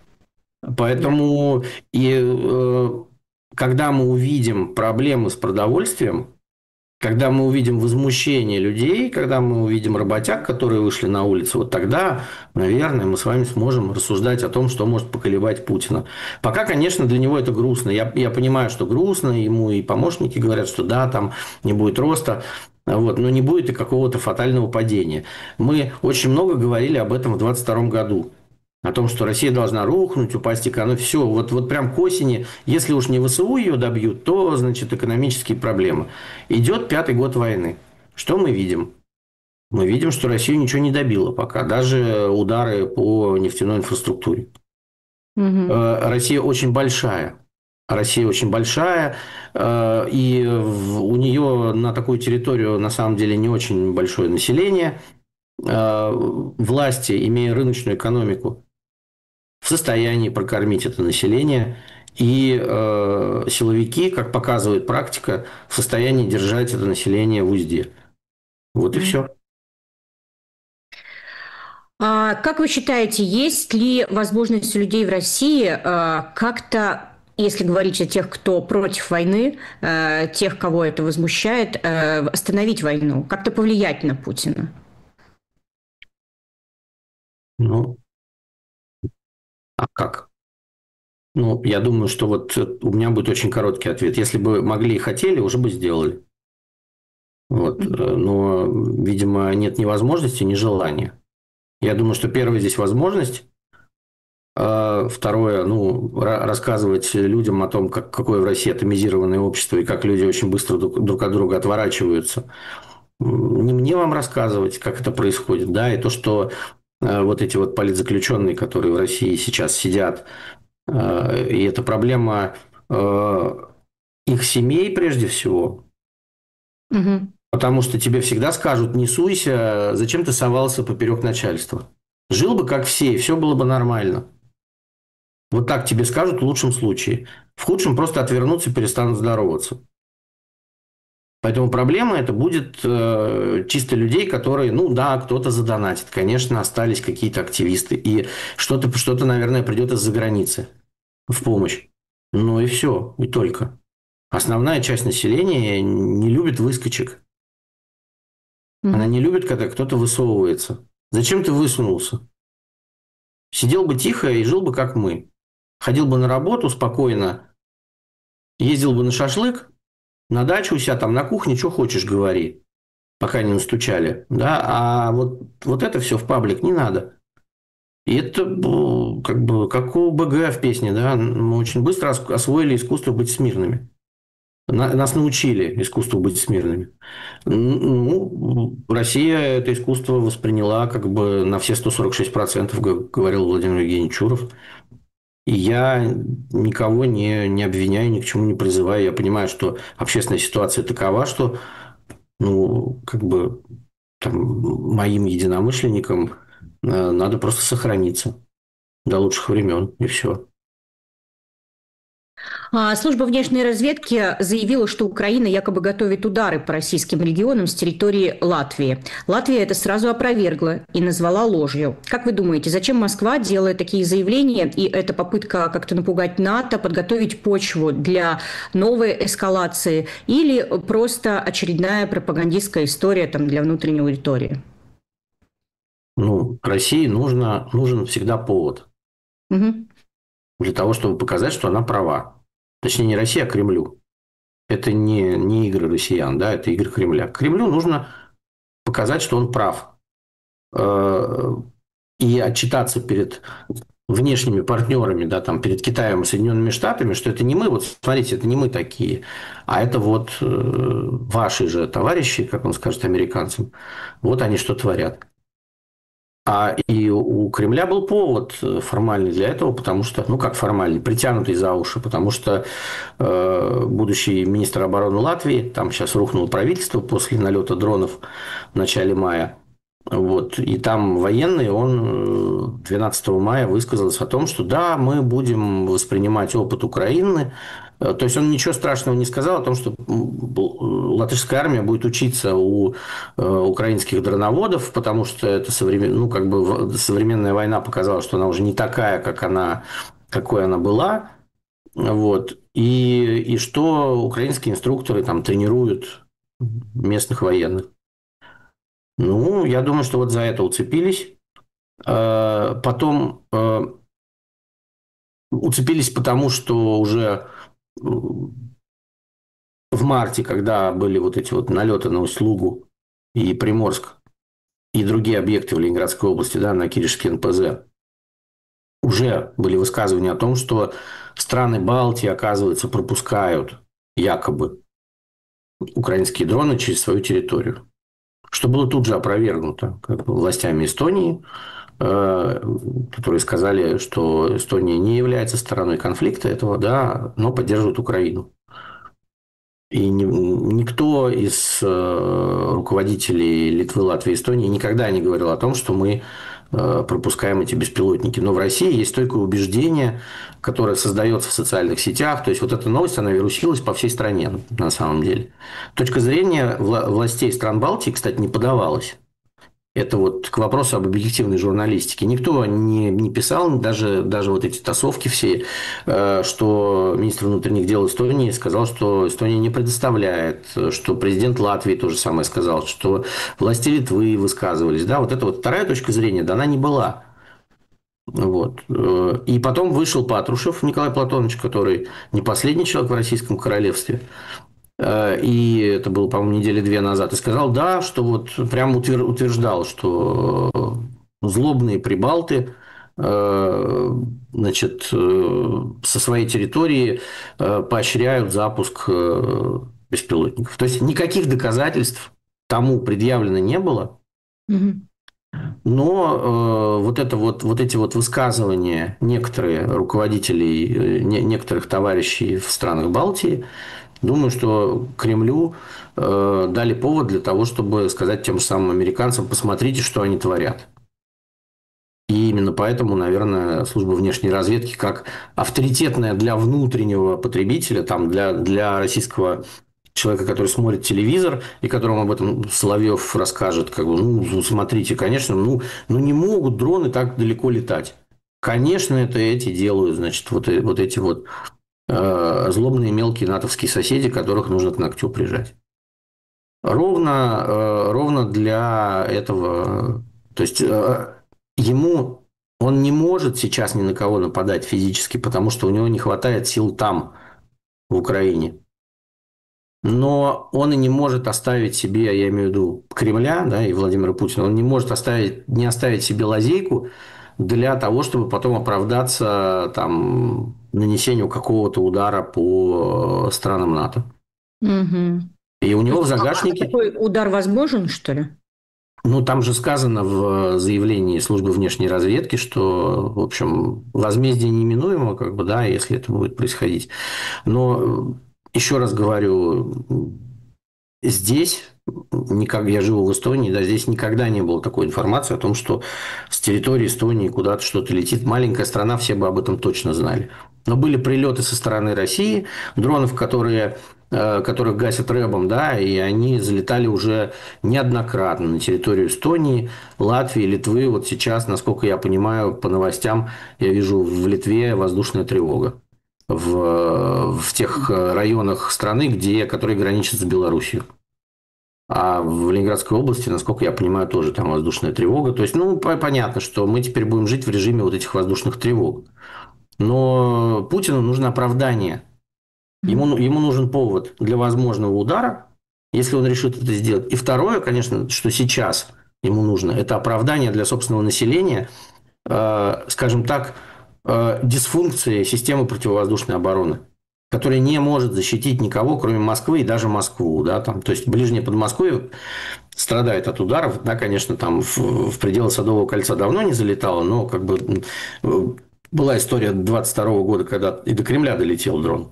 Да. Поэтому и э, когда мы увидим проблемы с продовольствием, когда мы увидим возмущение людей, когда мы увидим работяг, которые вышли на улицу, вот тогда, наверное, мы с вами сможем рассуждать о том, что может поколебать Путина. Пока, конечно, для него это грустно. Я, я понимаю, что грустно, ему и помощники говорят, что да, там не будет роста, вот, но не будет и какого-то фатального падения. Мы очень много говорили об этом в двадцать втором году. О том, что Россия должна рухнуть, упасть экономика. Все, вот, вот прям к осени, если уж не ВСУ ее добьют, то, значит, экономические проблемы. Идет пятый год войны. Что мы видим? Мы видим, что Россию ничего не добило пока. Даже удары по нефтяной инфраструктуре. Мгм. Э, Россия очень большая. Россия очень большая, э, и в- у нее на такую территорию на самом деле не очень большое население. Э, Власти, имея рыночную экономику, в состоянии прокормить это население, и э, силовики, как показывает практика, в состоянии держать это население в узде. Вот и Мгм. все. А как вы считаете, есть ли возможность у людей в России а, как-то, если говорить о тех, кто против войны, э, тех, кого это возмущает, э, остановить войну, как-то повлиять на Путина? Ну, а как? Ну, я думаю, что вот у меня будет очень короткий ответ. Если бы могли и хотели, уже бы сделали. Вот. э, Но, видимо, нет ни возможности, ни желания. Я думаю, что первая здесь возможность А второе, ну, рассказывать людям о том, как, какое в России атомизированное общество и как люди очень быстро друг, друг от друга отворачиваются. Не мне вам рассказывать, как это происходит, да, и то, что э, вот эти вот политзаключенные, которые в России сейчас сидят, э, и это проблема э, их семей прежде всего, Угу. потому что тебе всегда скажут: не суйся, зачем ты совался поперек начальства. Жил бы как все, и все было бы нормально. Вот так тебе скажут в лучшем случае. В худшем просто отвернутся и перестанут здороваться. Поэтому проблема это будет э, чисто людей, которые, ну да, кто-то задонатит. Конечно, остались какие-то активисты. И что-то, что-то, наверное, придет из-за границы в помощь. Ну и все, и только. Основная часть населения не любит выскочек. Она не любит, когда кто-то высовывается. Зачем ты высунулся? Сидел бы тихо и жил бы, как мы. Ходил бы на работу спокойно, ездил бы на шашлык, на дачу у себя там на кухне, что хочешь говори, пока не настучали. Да? А вот, вот это все в паблик не надо. И это как бы как у БГ в песне. Да? Мы очень быстро освоили искусство быть смирными. Нас научили искусству быть смирными. Ну, Россия это искусство восприняла как бы на все сто сорок шесть процентов, говорил Владимир Евгеньевич Чуров. И я никого не, не обвиняю, ни к чему не призываю. Я понимаю, что общественная ситуация такова, что ну, как бы там, моим единомышленникам надо просто сохраниться до лучших времен, и все. Служба внешней разведки заявила, что Украина якобы готовит удары по российским регионам с территории Латвии. Латвия это сразу опровергла и назвала ложью. Как вы думаете, зачем Москва делает такие заявления? И это попытка как-то напугать НАТО, подготовить почву для новой эскалации? Или просто очередная пропагандистская история там, для внутренней аудитории? Ну, России нужно, нужен всегда повод. Угу. Для того, чтобы показать, что она права. Точнее, не Россия, а Кремлю. Это не, не игры россиян, да, это игры Кремля. Кремлю нужно показать, что он прав. И отчитаться перед внешними партнерами, да, там, перед Китаем и Соединенными Штатами, что это не мы, вот смотрите, это не мы такие, а это вот ваши же товарищи, как он скажет американцам, вот они что творят. А и у Кремля был повод формальный для этого, потому что, ну как формальный, притянутый за уши, потому что э, будущий министр обороны Латвии, там сейчас рухнуло правительство после налета дронов в начале мая, вот, и там военный, он двенадцатого мая высказался о том, что да, мы будем воспринимать опыт Украины. То есть он ничего страшного не сказал о том, что латышская армия будет учиться у украинских дроноводов, потому что это современ... ну, как бы современная война показала, что она уже не такая, как она... какой она была. Вот. И... и что украинские инструкторы там тренируют местных военных. Ну, я думаю, что вот за это уцепились. Потом уцепились потому, что уже в марте, когда были вот эти вот налеты на Услугу и Приморск, и другие объекты в Ленинградской области, да, на Киришский эн пэ зэ, уже были высказывания о том, что страны Балтии, оказывается, пропускают якобы украинские дроны через свою территорию. Что было тут же опровергнуто как бы властями Эстонии, которые сказали, что Эстония не является стороной конфликта этого, да, но поддерживает Украину. И никто из руководителей Литвы, Латвии и Эстонии никогда не говорил о том, что мы пропускаем эти беспилотники. Но в России есть только убеждение, которое создается в социальных сетях. То есть, вот эта новость, она вирусилась по всей стране, на самом деле. Точка зрения властей стран Балтии, кстати, не подавалась. Это вот к вопросу об объективной журналистике. Никто не, не писал, даже, даже вот эти тасовки все, что министр внутренних дел Эстонии сказал, что Эстония не предоставляет, что президент Латвии то же самое сказал, что власти Литвы высказывались. Да, вот это вот вторая точка зрения, да, она не была. Вот. И потом вышел Патрушев Николай Платонович, который не последний человек в Российском королевстве. И это было, по-моему, недели две назад. И сказал, да, что вот прямо утверждал, что злобные прибалты значит, со своей территории поощряют запуск беспилотников. То есть никаких доказательств тому предъявлено не было. Угу. Но э, вот, это вот, вот эти вот высказывания некоторых руководителей, не, некоторых товарищей в странах Балтии, думаю, что Кремлю э, дали повод для того, чтобы сказать тем же самым американцам: посмотрите, что они творят. И именно поэтому, наверное, служба внешней разведки, как авторитетная для внутреннего потребителя, там, для, для российского человека, который смотрит телевизор, и которому об этом Соловьев расскажет, как бы, ну, смотрите, конечно, ну, ну не могут дроны так далеко летать. Конечно, это эти делают, значит, вот, вот эти вот э, злобные мелкие натовские соседи, которых нужно к ногтю прижать. Ровно, э, ровно для этого, то есть э, ему, он не может сейчас ни на кого нападать физически, потому что у него не хватает сил там, в Украине. Но он и не может оставить себе, я имею в виду Кремля, да, и Владимира Путина, он не может оставить, не оставить себе лазейку для того, чтобы потом оправдаться там, нанесению какого-то удара по странам НАТО. Угу. И у него в загашнике... А такой удар возможен, что ли? Ну, там же сказано в заявлении службы внешней разведки, что, в общем, возмездие неминуемо, как бы, да, если это будет происходить. Но... Еще раз говорю, здесь, никак, я живу в Эстонии, да, здесь никогда не было такой информации о том, что с территории Эстонии куда-то что-то летит. Маленькая страна, все бы об этом точно знали. Но были прилеты со стороны России, дронов, которые, которых гасят рэбом, да, и они залетали уже неоднократно на территорию Эстонии, Латвии, Литвы. Вот сейчас, насколько я понимаю, по новостям, я вижу в Литве воздушная тревога. В, в тех районах страны, где, которые граничат с Белоруссией. А в Ленинградской области, насколько я понимаю, тоже там воздушная тревога. То есть, ну, понятно, что мы теперь будем жить в режиме вот этих воздушных тревог. Но Путину нужно оправдание. Ему, ему нужен повод для возможного удара, если он решит это сделать. И второе, конечно, что сейчас ему нужно, это оправдание для собственного населения, э, скажем так, дисфункции системы противовоздушной обороны, которая не может защитить никого, кроме Москвы и даже Москву. Да, там, то есть, ближнее Подмосковье страдает от ударов. Да, конечно, там в, в пределы Садового кольца давно не залетало, но как бы была история двадцать второго года, когда и до Кремля долетел дрон.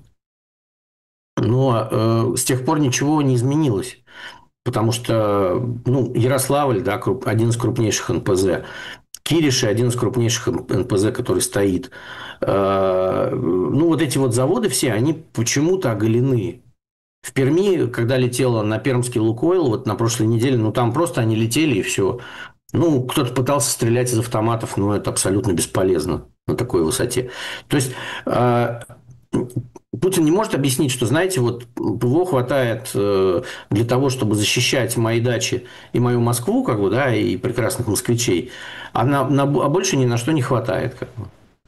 Но э, с тех пор ничего не изменилось. Потому что ну, Ярославль, да, один из крупнейших эн пэ зэ, Кириши, один из крупнейших эн пэ зэ, который стоит. Ну, вот эти вот заводы все, они почему-то оголены. В Перми, когда летела на пермский Лукойл, вот на прошлой неделе, ну, там просто они летели и все. Ну, кто-то пытался стрелять из автоматов, но это абсолютно бесполезно на такой высоте. То есть... Путин не может объяснить, что, знаете, вот ПВО хватает для того, чтобы защищать мои дачи и мою Москву, как бы, да, и прекрасных москвичей, а, на, на, а больше ни на что не хватает. Как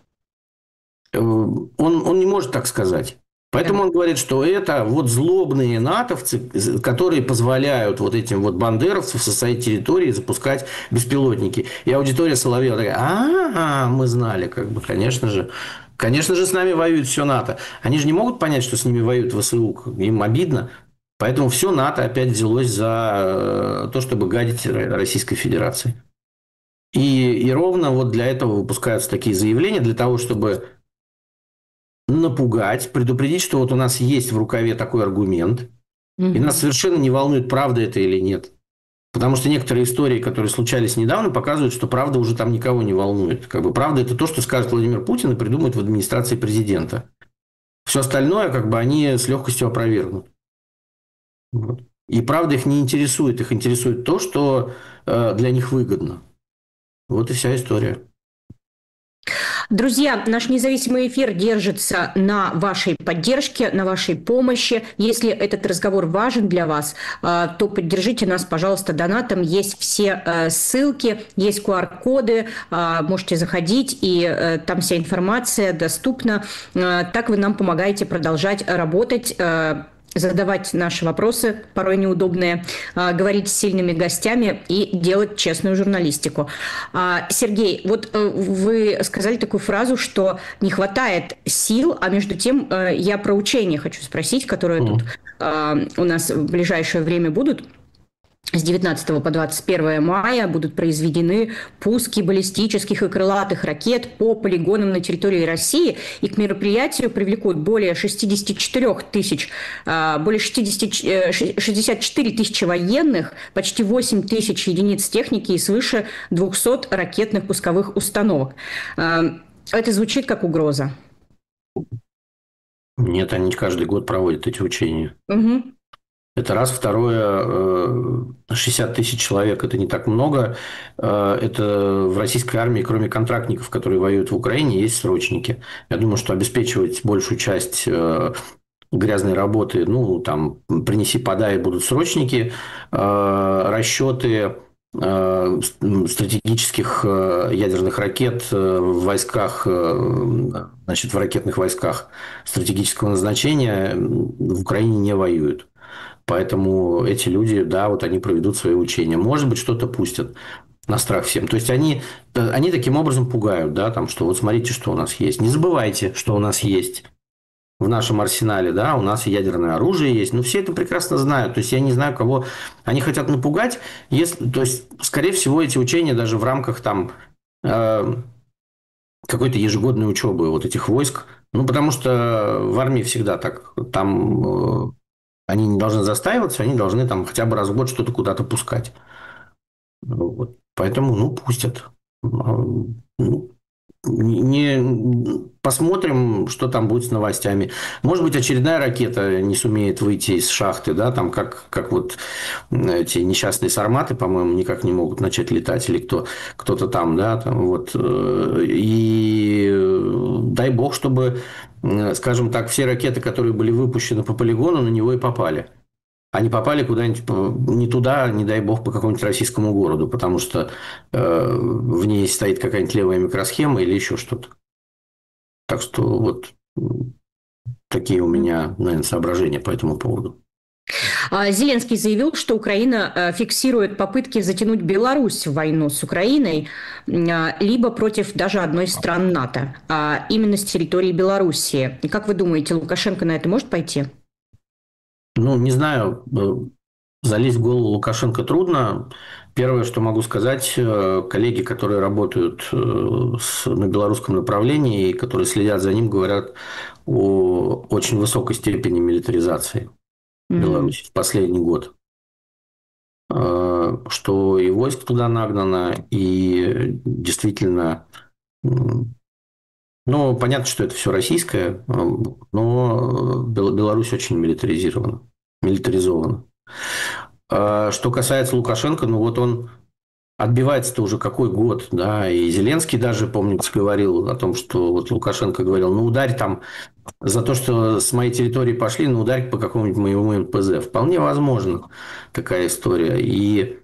бы. Он, он не может так сказать. Поэтому он говорит, что это вот злобные натовцы, которые позволяют вот этим вот бандеровцам со своей территории запускать беспилотники. И аудитория Соловьева такая: а, мы знали, как бы, конечно же. Конечно же, с нами воюет все НАТО. Они же не могут понять, что с ними воюет вэ эс у. Им обидно. Поэтому все НАТО опять взялось за то, чтобы гадить Российской Федерации. И, и ровно вот для этого выпускаются такие заявления, для того, чтобы напугать, предупредить, что вот у нас есть в рукаве такой аргумент, mm-hmm. и нас совершенно не волнует, правда это или нет. Потому что некоторые истории, которые случались недавно, показывают, что правда уже там никого не волнует. Как бы правда это то, что скажет Владимир Путин и придумает в администрации президента. Все остальное, как бы, они с легкостью опровергнут. Вот. И правда их не интересует. Их интересует то, что э, для них выгодно. Вот и вся история. Друзья, наш независимый эфир держится на вашей поддержке, на вашей помощи. Если этот разговор важен для вас, то поддержите нас, пожалуйста, донатом. Есть все ссылки, есть ку ар коды, можете заходить, и там вся информация доступна. Так вы нам помогаете продолжать работать задавать наши вопросы, порой неудобные, говорить с сильными гостями и делать честную журналистику. Сергей, вот вы сказали такую фразу, что не хватает сил, а между тем я про учения хочу спросить, которые mm. тут у нас в ближайшее время будут. С девятнадцатого по двадцать первое мая будут произведены пуски баллистических и крылатых ракет по полигонам на территории России. И к мероприятию привлекут более шестьдесят четыре тысяч, более шестьдесят четыре тысячи военных, почти восемь тысяч единиц техники и свыше двухсот ракетных пусковых установок. Это звучит как угроза. Нет, они каждый год проводят эти учения. Угу. Это раз. Второе, шестьдесят тысяч человек – это не так много. Это в российской армии, кроме контрактников, которые воюют в Украине, есть срочники. Я думаю, что обеспечивать большую часть грязной работы, ну, там, принеси, подай, будут срочники. Расчеты стратегических ядерных ракет в войсках, значит, в ракетных войсках стратегического назначения в Украине не воюют. Поэтому эти люди, да, вот они проведут свои учения. Может быть, что-то пустят на страх всем. То есть, они, они таким образом пугают, да, там, что вот смотрите, что у нас есть. Не забывайте, что у нас есть в нашем арсенале, да, у нас ядерное оружие есть. Но все это прекрасно знают. То есть, я не знаю, кого они хотят напугать. Если, то есть, скорее всего, эти учения даже в рамках там э, какой-то ежегодной учебы вот этих войск. Ну, потому что в армии всегда так. Там... Э, Они не должны застаиваться, они должны там хотя бы раз в год что-то куда-то пускать. Вот. Поэтому, ну, пустят. Ну, не... Посмотрим, что там будет с новостями. Может быть, очередная ракета не сумеет выйти из шахты, да, там как, как вот эти несчастные сарматы, по-моему, никак не могут начать летать, или кто, кто-то там, да, там вот. И дай бог, чтобы, скажем так, все ракеты, которые были выпущены по полигону, на него и попали. Они попали куда-нибудь не туда, не дай бог, по какому-нибудь российскому городу, потому что э, в ней стоит какая-нибудь левая микросхема или еще что-то. Так что вот такие у меня, наверное, соображения по этому поводу. Зеленский заявил, что Украина фиксирует попытки затянуть Беларусь в войну с Украиной, либо против даже одной из стран НАТО, а именно с территории Белоруссии. И как вы думаете, Лукашенко на это может пойти? Ну, не знаю, залезть в голову Лукашенко трудно. Первое, что могу сказать, коллеги, которые работают на белорусском направлении и которые следят за ним, говорят о очень высокой степени милитаризации mm-hmm. Беларуси в последний год. Что и войск туда нагнано, и действительно... Ну, понятно, что это все российское, но Беларусь очень милитаризирована, милитаризована. Что касается Лукашенко, ну вот он отбивается-то уже какой год, да, и Зеленский даже, помнится, говорил о том, что вот Лукашенко говорил, ну, ударь там за то, что с моей территории пошли, ну, ударь по какому-нибудь моему эн пэ зэ. Вполне возможно такая история. И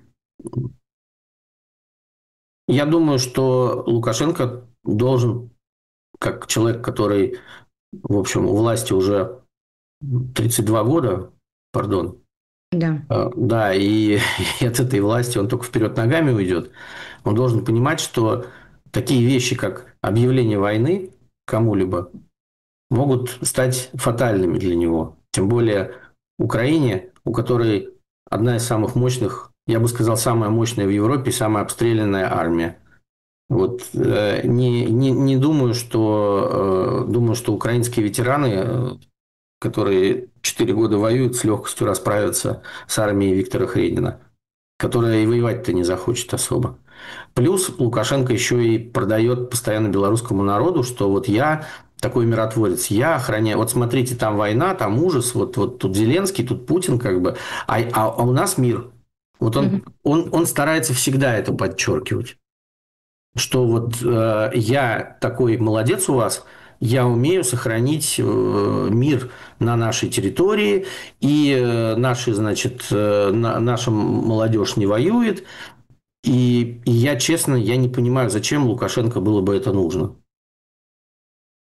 я думаю, что Лукашенко должен... как человек, который, в общем, у власти уже тридцать два года, пардон, да, да, и, и от этой власти он только вперед ногами уйдет, он должен понимать, что такие вещи, как объявление войны кому-либо, могут стать фатальными для него. Тем более Украине, у которой одна из самых мощных, я бы сказал, самая мощная в Европе, самая обстрелянная армия. Вот э, не, не, не думаю, что, э, думаю, что украинские ветераны, э, которые четыре года воюют, с легкостью расправятся с армией Виктора Хренина, которая и воевать-то не захочет особо. Плюс Лукашенко еще и продает постоянно белорусскому народу, что вот я такой миротворец, я охраняю. Вот смотрите, там война, там ужас, вот, вот тут Зеленский, тут Путин, как бы, а, а, а у нас мир. Вот он, mm-hmm. он, он старается всегда это подчеркивать. Что вот э, я такой молодец у вас, я умею сохранить э, мир на нашей территории, и э, наши, значит, э, на, наша молодежь не воюет, и, и я, честно, я не понимаю, зачем Лукашенко было бы это нужно.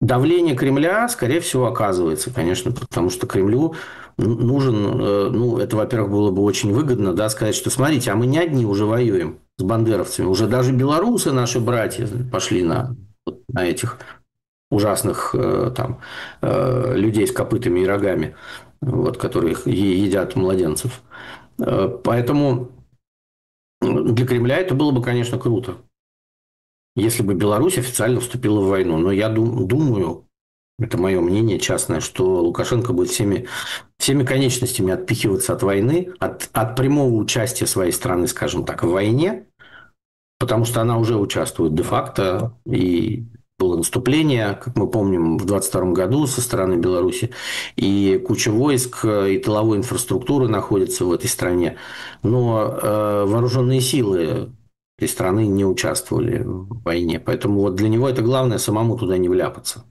Давление Кремля, скорее всего, оказывается, конечно, потому что Кремлю нужен, ну, это, во-первых, было бы очень выгодно, да, сказать, что, смотрите, а мы не одни уже воюем с бандеровцами, уже даже белорусы, наши братья, пошли на, на этих ужасных там людей с копытами и рогами, вот, которые едят младенцев. Поэтому для Кремля это было бы, конечно, круто, если бы Беларусь официально вступила в войну. Но я думаю, это мое мнение частное, что Лукашенко будет всеми, всеми конечностями отпихиваться от войны, от, от прямого участия своей страны, скажем так, в войне, потому что она уже участвует де-факто, и было наступление, как мы помним, в двадцать втором году со стороны Беларуси, и куча войск и тыловой инфраструктуры находится в этой стране, но э, вооруженные силы этой страны не участвовали в войне. Поэтому вот для него это главное самому туда не вляпаться.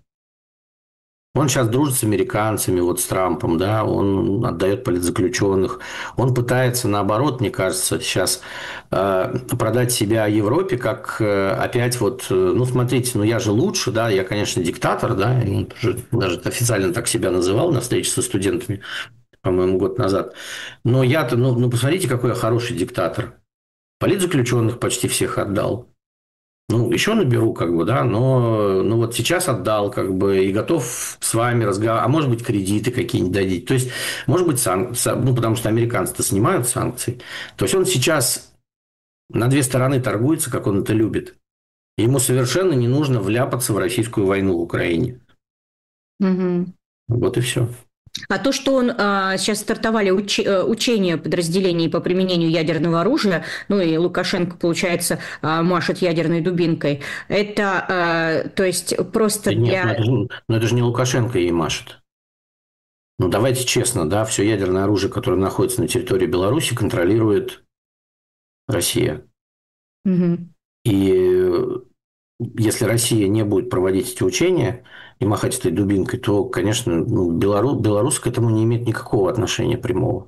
Он сейчас дружит с американцами, вот с Трампом, да, он отдает политзаключенных. Он пытается, наоборот, мне кажется, сейчас э, продать себя Европе, как э, опять вот, э, ну, смотрите, ну, я же лучше, да, я, конечно, диктатор, да, и даже официально так себя называл на встрече со студентами, по-моему, год назад. Но я-то, ну, ну, посмотрите, какой я хороший диктатор. Политзаключенных почти всех отдал. Ну, еще наберу, как бы, да, но ну, вот сейчас отдал, как бы, и готов с вами разговаривать, а может быть, кредиты какие-нибудь дадите. То есть, может быть, санкции, ну, потому что американцы-то снимают санкции. То есть, он сейчас на две стороны торгуется, как он это любит. Ему совершенно не нужно вляпаться в российскую войну в Украине. Угу. Вот и все. А то, что он а, сейчас стартовали уч, учения подразделений по применению ядерного оружия, ну и Лукашенко, получается, а, машет ядерной дубинкой, это, а, то есть, просто Нет, для... но это, же, но это же не Лукашенко ей машет. Ну, давайте честно, да, все ядерное оружие, которое находится на территории Беларуси, контролирует Россия. Угу. И если Россия не будет проводить эти учения и махать этой дубинкой, то, конечно, ну, Белорус, Беларусь к этому не имеет никакого отношения прямого.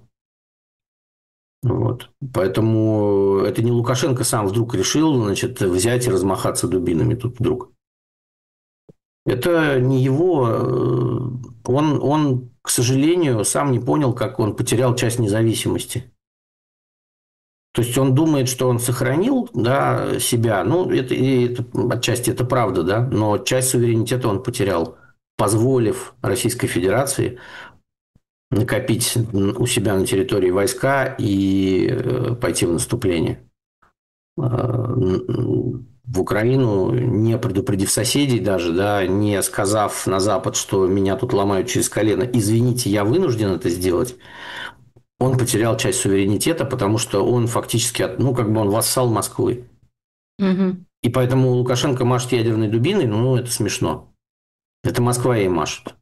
Вот. Поэтому это не Лукашенко сам вдруг решил, значит, взять и размахаться дубинами тут вдруг. Это не его... Он, он, к сожалению, сам не понял, как он потерял часть независимости. То есть, он думает, что он сохранил, да, себя. Ну, это, это, отчасти это правда, да, но часть суверенитета он потерял, позволив Российской Федерации накопить у себя на территории войска и пойти в наступление в Украину, не предупредив соседей даже, да, не сказав на Запад, что меня тут ломают через колено, извините, я вынужден это сделать. Он потерял часть суверенитета, потому что он фактически, ну, как бы он вассал Москвы. Угу. И поэтому Лукашенко машет ядерной дубиной, ну, это смешно. Это Москва ей машет.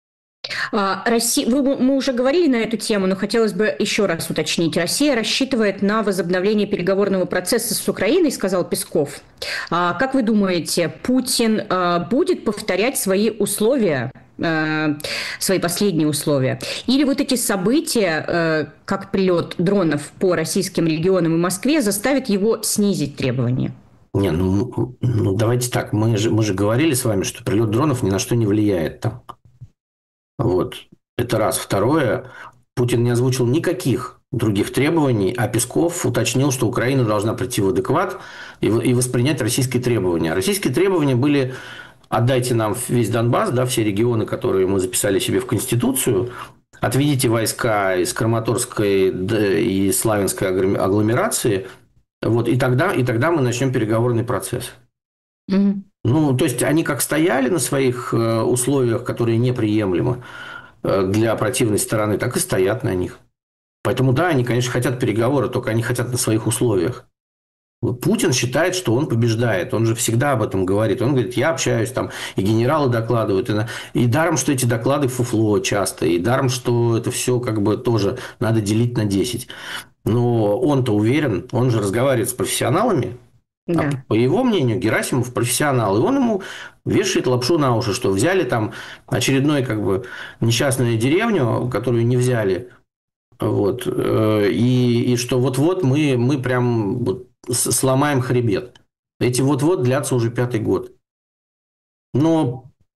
А, Россия, вы, мы уже говорили на эту тему, но хотелось бы еще раз уточнить. Россия рассчитывает на возобновление переговорного процесса с Украиной, сказал Песков. А, как вы думаете, Путин а, будет повторять свои условия, свои последние условия? Или вот эти события, как прилет дронов по российским регионам и Москве, заставят его снизить требования? Не, ну, ну давайте так. Мы же, мы же говорили с вами, что прилет дронов ни на что не влияет там. Вот. Это раз. Второе. Путин не озвучил никаких других требований, а Песков уточнил, что Украина должна прийти в адекват и, и воспринять российские требования. Российские требования были: отдайте нам весь Донбасс, да, все регионы, которые мы записали себе в Конституцию, отведите войска из Краматорской и Славянской агломерации, вот, и тогда, и тогда мы начнем переговорный процесс. Mm-hmm. Ну, то есть, они как стояли на своих условиях, которые неприемлемы для противной стороны, так и стоят на них. Поэтому, да, они, конечно, хотят переговоры, только они хотят на своих условиях. Путин считает, что он побеждает. Он же всегда об этом говорит. Он говорит, я общаюсь там, и генералы докладывают. И, и даром, что эти доклады фуфло часто. И даром, что это все как бы тоже надо делить на десять. Но он-то уверен, он же разговаривает с профессионалами. Да. А по его мнению, Герасимов профессионал. И он ему вешает лапшу на уши, что взяли там очередную как бы несчастную деревню, которую не взяли. Вот. И, и что вот-вот мы, мы прям... Вот, сломаем хребет. Эти вот-вот длятся уже пятый год. Но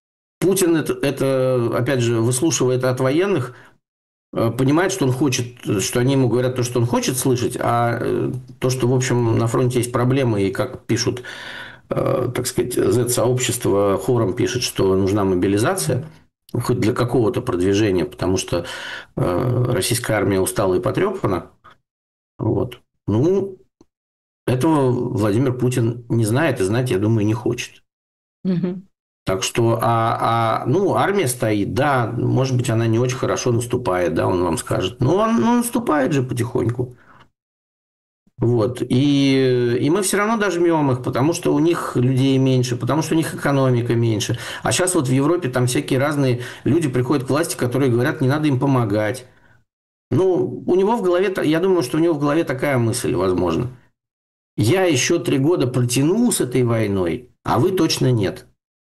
Путин это, это, опять же, выслушивая это от военных, понимает, что он хочет, что они ему говорят то, что он хочет слышать, а то, что, в общем, на фронте есть проблемы, и как пишут, так сказать, зет-сообщество хором пишет, что нужна мобилизация, хоть для какого-то продвижения, потому что российская армия устала и потрепана. Вот. Ну, этого Владимир Путин не знает и знать, я думаю, не хочет. Угу. Так что, а, а, ну, армия стоит, да, может быть, она не очень хорошо наступает, да, он вам скажет. Но он ну, наступает же потихоньку. Вот. И, и мы все равно дожмем их, потому что у них людей меньше, потому что у них экономика меньше. А сейчас вот в Европе там всякие разные люди приходят к власти, которые говорят, не надо им помогать. Ну, у него в голове, я думаю, что у него в голове такая мысль, возможно. Я еще три года протяну с этой войной, а вы точно нет.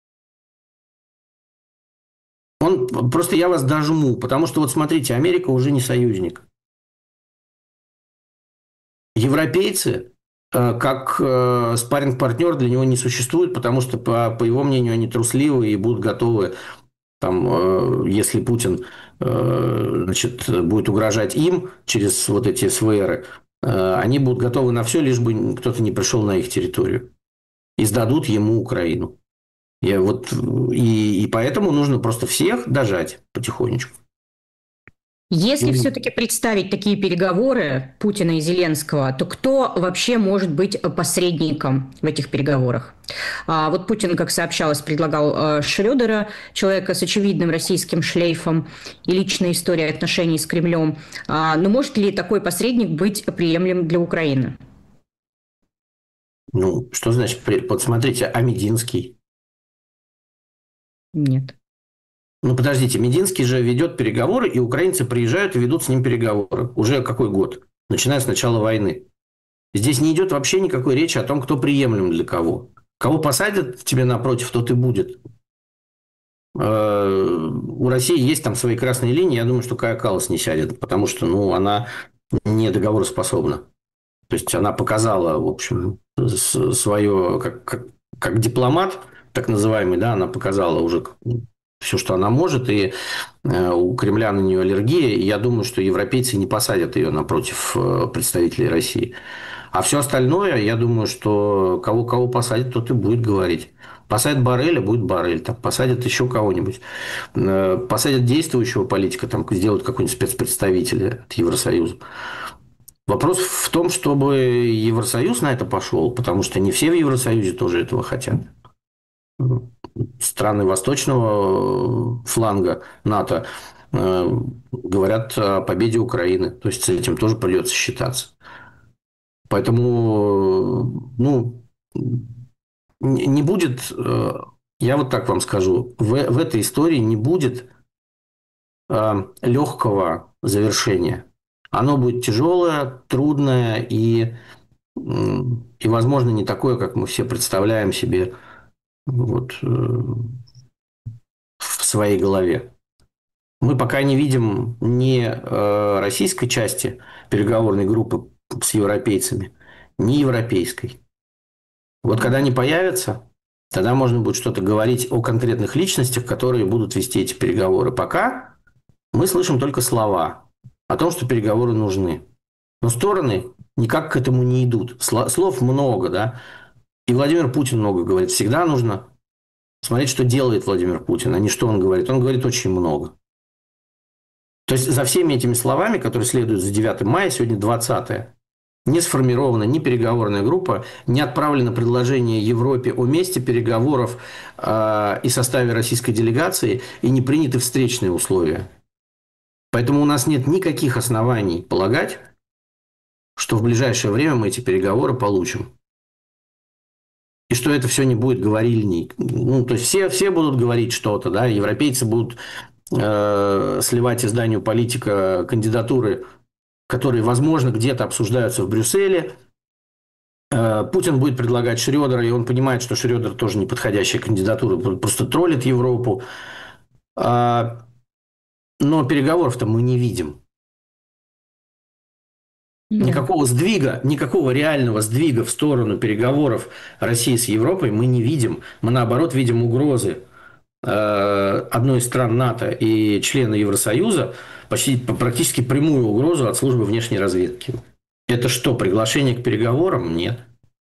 Он, просто я вас дожму, потому что вот смотрите, Америка уже не союзник. Европейцы, как спарринг-партнер, для него не существует, потому что, по, по его мнению, они трусливы и будут готовы, там, если Путин, значит, будет угрожать им через вот эти эс вэ эры, они будут готовы на все, лишь бы кто-то не пришел на их территорию. И сдадут ему Украину. И, вот, и, и поэтому нужно просто всех дожать потихонечку. Если все-таки представить такие переговоры Путина и Зеленского, то кто вообще может быть посредником в этих переговорах? А вот Путин, как сообщалось, предлагал Шрёдера, человека с очевидным российским шлейфом и личной историей отношений с Кремлем. Но может ли такой посредник быть приемлем для Украины? Ну, что значит? Вот смотрите, а Мединский? Нет. Ну, подождите, Мединский же ведет переговоры, и украинцы приезжают и ведут с ним переговоры. Уже какой год? Начиная с начала войны. Здесь не идет вообще никакой речи о том, кто приемлем для кого. Кого посадят тебе напротив, тот и будет. У России есть там свои красные линии. Я думаю, что Кая Каллас не сядет, потому что ну, она не договороспособна. То есть она показала, в общем, свое как, как, как дипломат, так называемый, да, она показала уже все, что она может, и у Кремля на нее аллергия, и я думаю, что европейцы не посадят ее напротив представителей России. А все остальное, я думаю, что кого, кого посадят, тот и будет говорить. Посадят Борреля, будет Боррель, там, посадят еще кого-нибудь. Посадят действующего политика, там, сделают какой-нибудь спецпредставителя от Евросоюза. Вопрос в том, чтобы Евросоюз на это пошел, потому что не все в Евросоюзе тоже этого хотят. Страны восточного фланга НАТО говорят о победе Украины. То есть с этим тоже придется считаться. Поэтому, ну, не будет, я вот так вам скажу, в, в этой истории не будет легкого завершения. Оно будет тяжелое, трудное и, и, возможно, не такое, как мы все представляем себе вот, в своей голове. Мы пока не видим ни российской части переговорной группы с европейцами, ни европейской. Вот когда они появятся, тогда можно будет что-то говорить о конкретных личностях, которые будут вести эти переговоры. Пока мы слышим только слова о том, что переговоры нужны. Но стороны никак к этому не идут. Слов много, да. И Владимир Путин много говорит. Всегда нужно смотреть, что делает Владимир Путин, а не что он говорит. Он говорит очень много. То есть за всеми этими словами, которые следуют за девятое мая, сегодня двадцатое, не сформирована ни переговорная группа, не отправлено предложение Европе о месте переговоров э, и составе российской делегации, и не приняты встречные условия. Поэтому у нас нет никаких оснований полагать, что в ближайшее время мы эти переговоры получим. И что это все не будет говорильней. Ну, то есть все, все будут говорить что-то, да, европейцы будут э, сливать изданию «Политика» кандидатуры, которые, возможно, где-то обсуждаются в Брюсселе. Э, Путин будет предлагать Шрёдера, и он понимает, что Шрёдер тоже неподходящая кандидатура, просто троллит Европу. Э, но переговоров-то мы не видим. Никакого сдвига, никакого реального сдвига в сторону переговоров России с Европой мы не видим. Мы, наоборот, видим угрозы одной из стран НАТО и члена Евросоюза почти практически прямую угрозу от службы внешней разведки. Это что, приглашение к переговорам? Нет.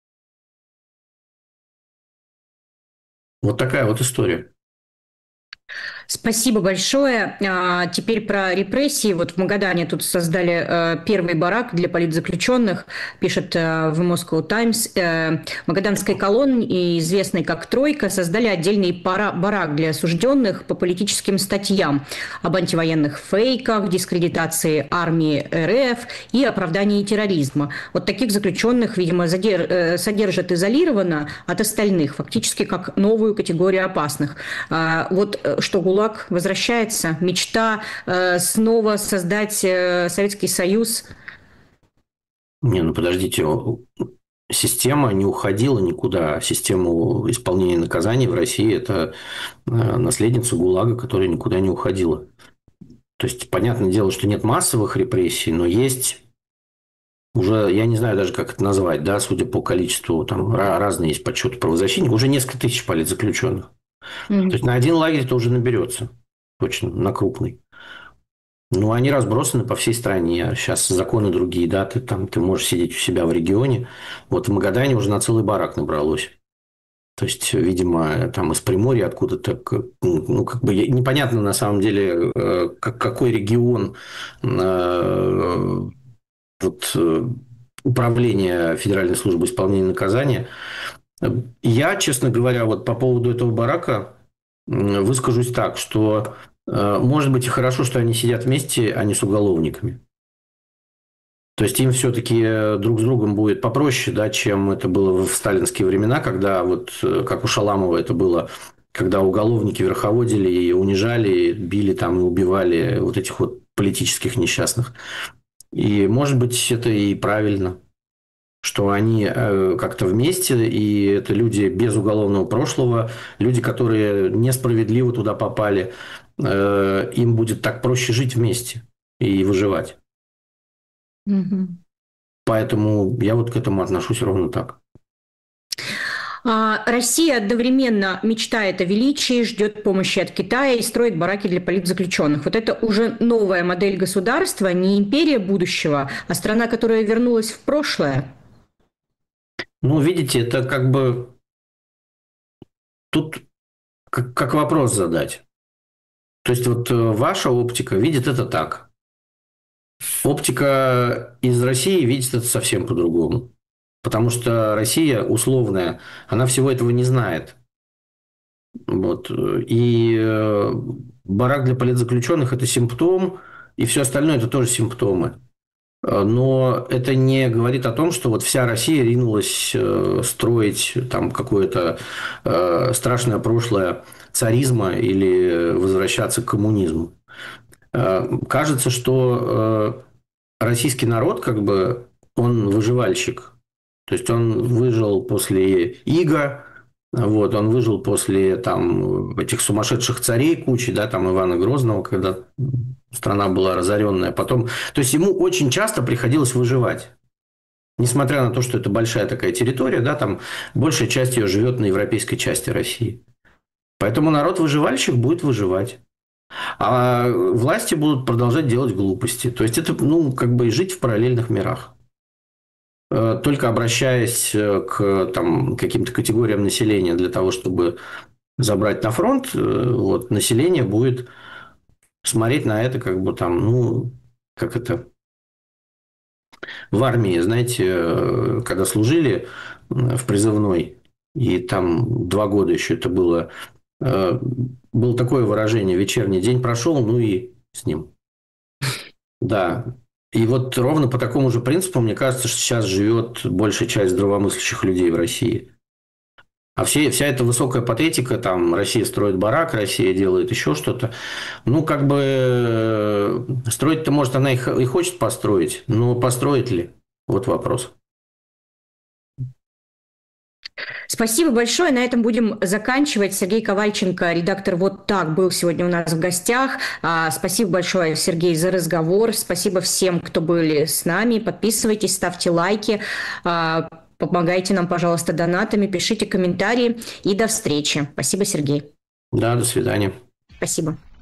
Вот такая вот история. Спасибо большое. А, теперь про репрессии. Вот в Магадане тут создали э, первый барак для политзаключенных, пишет э, в Moscow Times. Э, Магаданской колонии, известной как «Тройка», создали отдельный пара- барак для осужденных по политическим статьям об антивоенных фейках, дискредитации армии эр эф и оправдании терроризма. Вот таких заключенных, видимо, задер- э, содержат изолированно от остальных, фактически как новую категорию опасных. А, вот э, что ГУЛАГ возвращается, мечта э, снова создать э, Советский Союз. Не, ну подождите, система не уходила никуда. Система исполнения наказаний в России – это наследница ГУЛАГа, которая никуда не уходила. То есть, понятное дело, что нет массовых репрессий, но есть уже, я не знаю даже, как это назвать, да, судя по количеству, там разные есть подсчеты правозащитников, уже несколько тысяч политзаключенных. Mm-hmm. То есть, на один лагерь это уже наберется, точно, на крупный. Ну, они разбросаны по всей стране. Сейчас законы другие, да, ты, там, ты можешь сидеть у себя в регионе. Вот в Магадане уже на целый барак набралось. То есть, видимо, там из Приморья откуда-то, ну, как бы непонятно на самом деле, какой регион вот, управления Федеральной службы исполнения наказания. Я, честно говоря, вот по поводу этого барака выскажусь так, что, может быть, и хорошо, что они сидят вместе, а не с уголовниками. То есть, им все-таки друг с другом будет попроще, да, чем это было в сталинские времена, когда, вот, как у Шаламова это было, когда уголовники верховодили и унижали, били там и убивали вот этих вот политических несчастных. И, может быть, это и правильно, что они как-то вместе, и это люди без уголовного прошлого, люди, которые несправедливо туда попали, им будет так проще жить вместе и выживать. Угу. Поэтому я вот к этому отношусь ровно так. Россия одновременно мечтает о величии, ждет помощи от Китая и строит бараки для политзаключенных. Вот это уже новая модель государства, не империя будущего, а страна, которая вернулась в прошлое. Ну, видите, это как бы тут как, как вопрос задать. То есть, вот ваша оптика видит это так. Оптика из России видит это совсем по-другому. Потому что Россия условная, она всего этого не знает. Вот. И барак для политзаключенных – это симптом, и все остальное – это тоже симптомы. Но это не говорит о том, что вот вся Россия ринулась строить там какое-то страшное прошлое царизма или возвращаться к коммунизму. Кажется, что российский народ, как бы, он выживальщик. То есть, он выжил после ига, вот, он выжил после там, этих сумасшедших царей кучи, да, там Ивана Грозного, когда страна была разоренная. Потом, то есть, ему очень часто приходилось выживать. Несмотря на то, что это большая такая территория, да, там большая часть ее живет на европейской части России. Поэтому народ-выживальщик будет выживать. А власти будут продолжать делать глупости. То есть, это, ну, как бы жить в параллельных мирах. Только обращаясь к там, каким-то категориям населения для того, чтобы забрать на фронт, вот, население будет смотреть на это как бы там, ну, как это... В армии, знаете, когда служили в призывной, и там два года еще это было, было такое выражение: вечерний день прошел, ну и с ним. Да. И вот ровно по такому же принципу, мне кажется, что сейчас живет большая часть здравомыслящих людей в России. А все, вся эта высокая патетика, там, Россия строит барак, Россия делает еще что-то, ну, как бы, строить-то, может, она и хочет построить, но построит ли? Вот вопрос. Спасибо большое. На этом будем заканчивать. Сергей Ковальченко, редактор «Вот так», был сегодня у нас в гостях. Спасибо большое, Сергей, за разговор. Спасибо всем, кто были с нами. Подписывайтесь, ставьте лайки. Помогайте нам, пожалуйста, донатами, пишите комментарии. И до встречи. Спасибо, Сергей. Да, до свидания. Спасибо.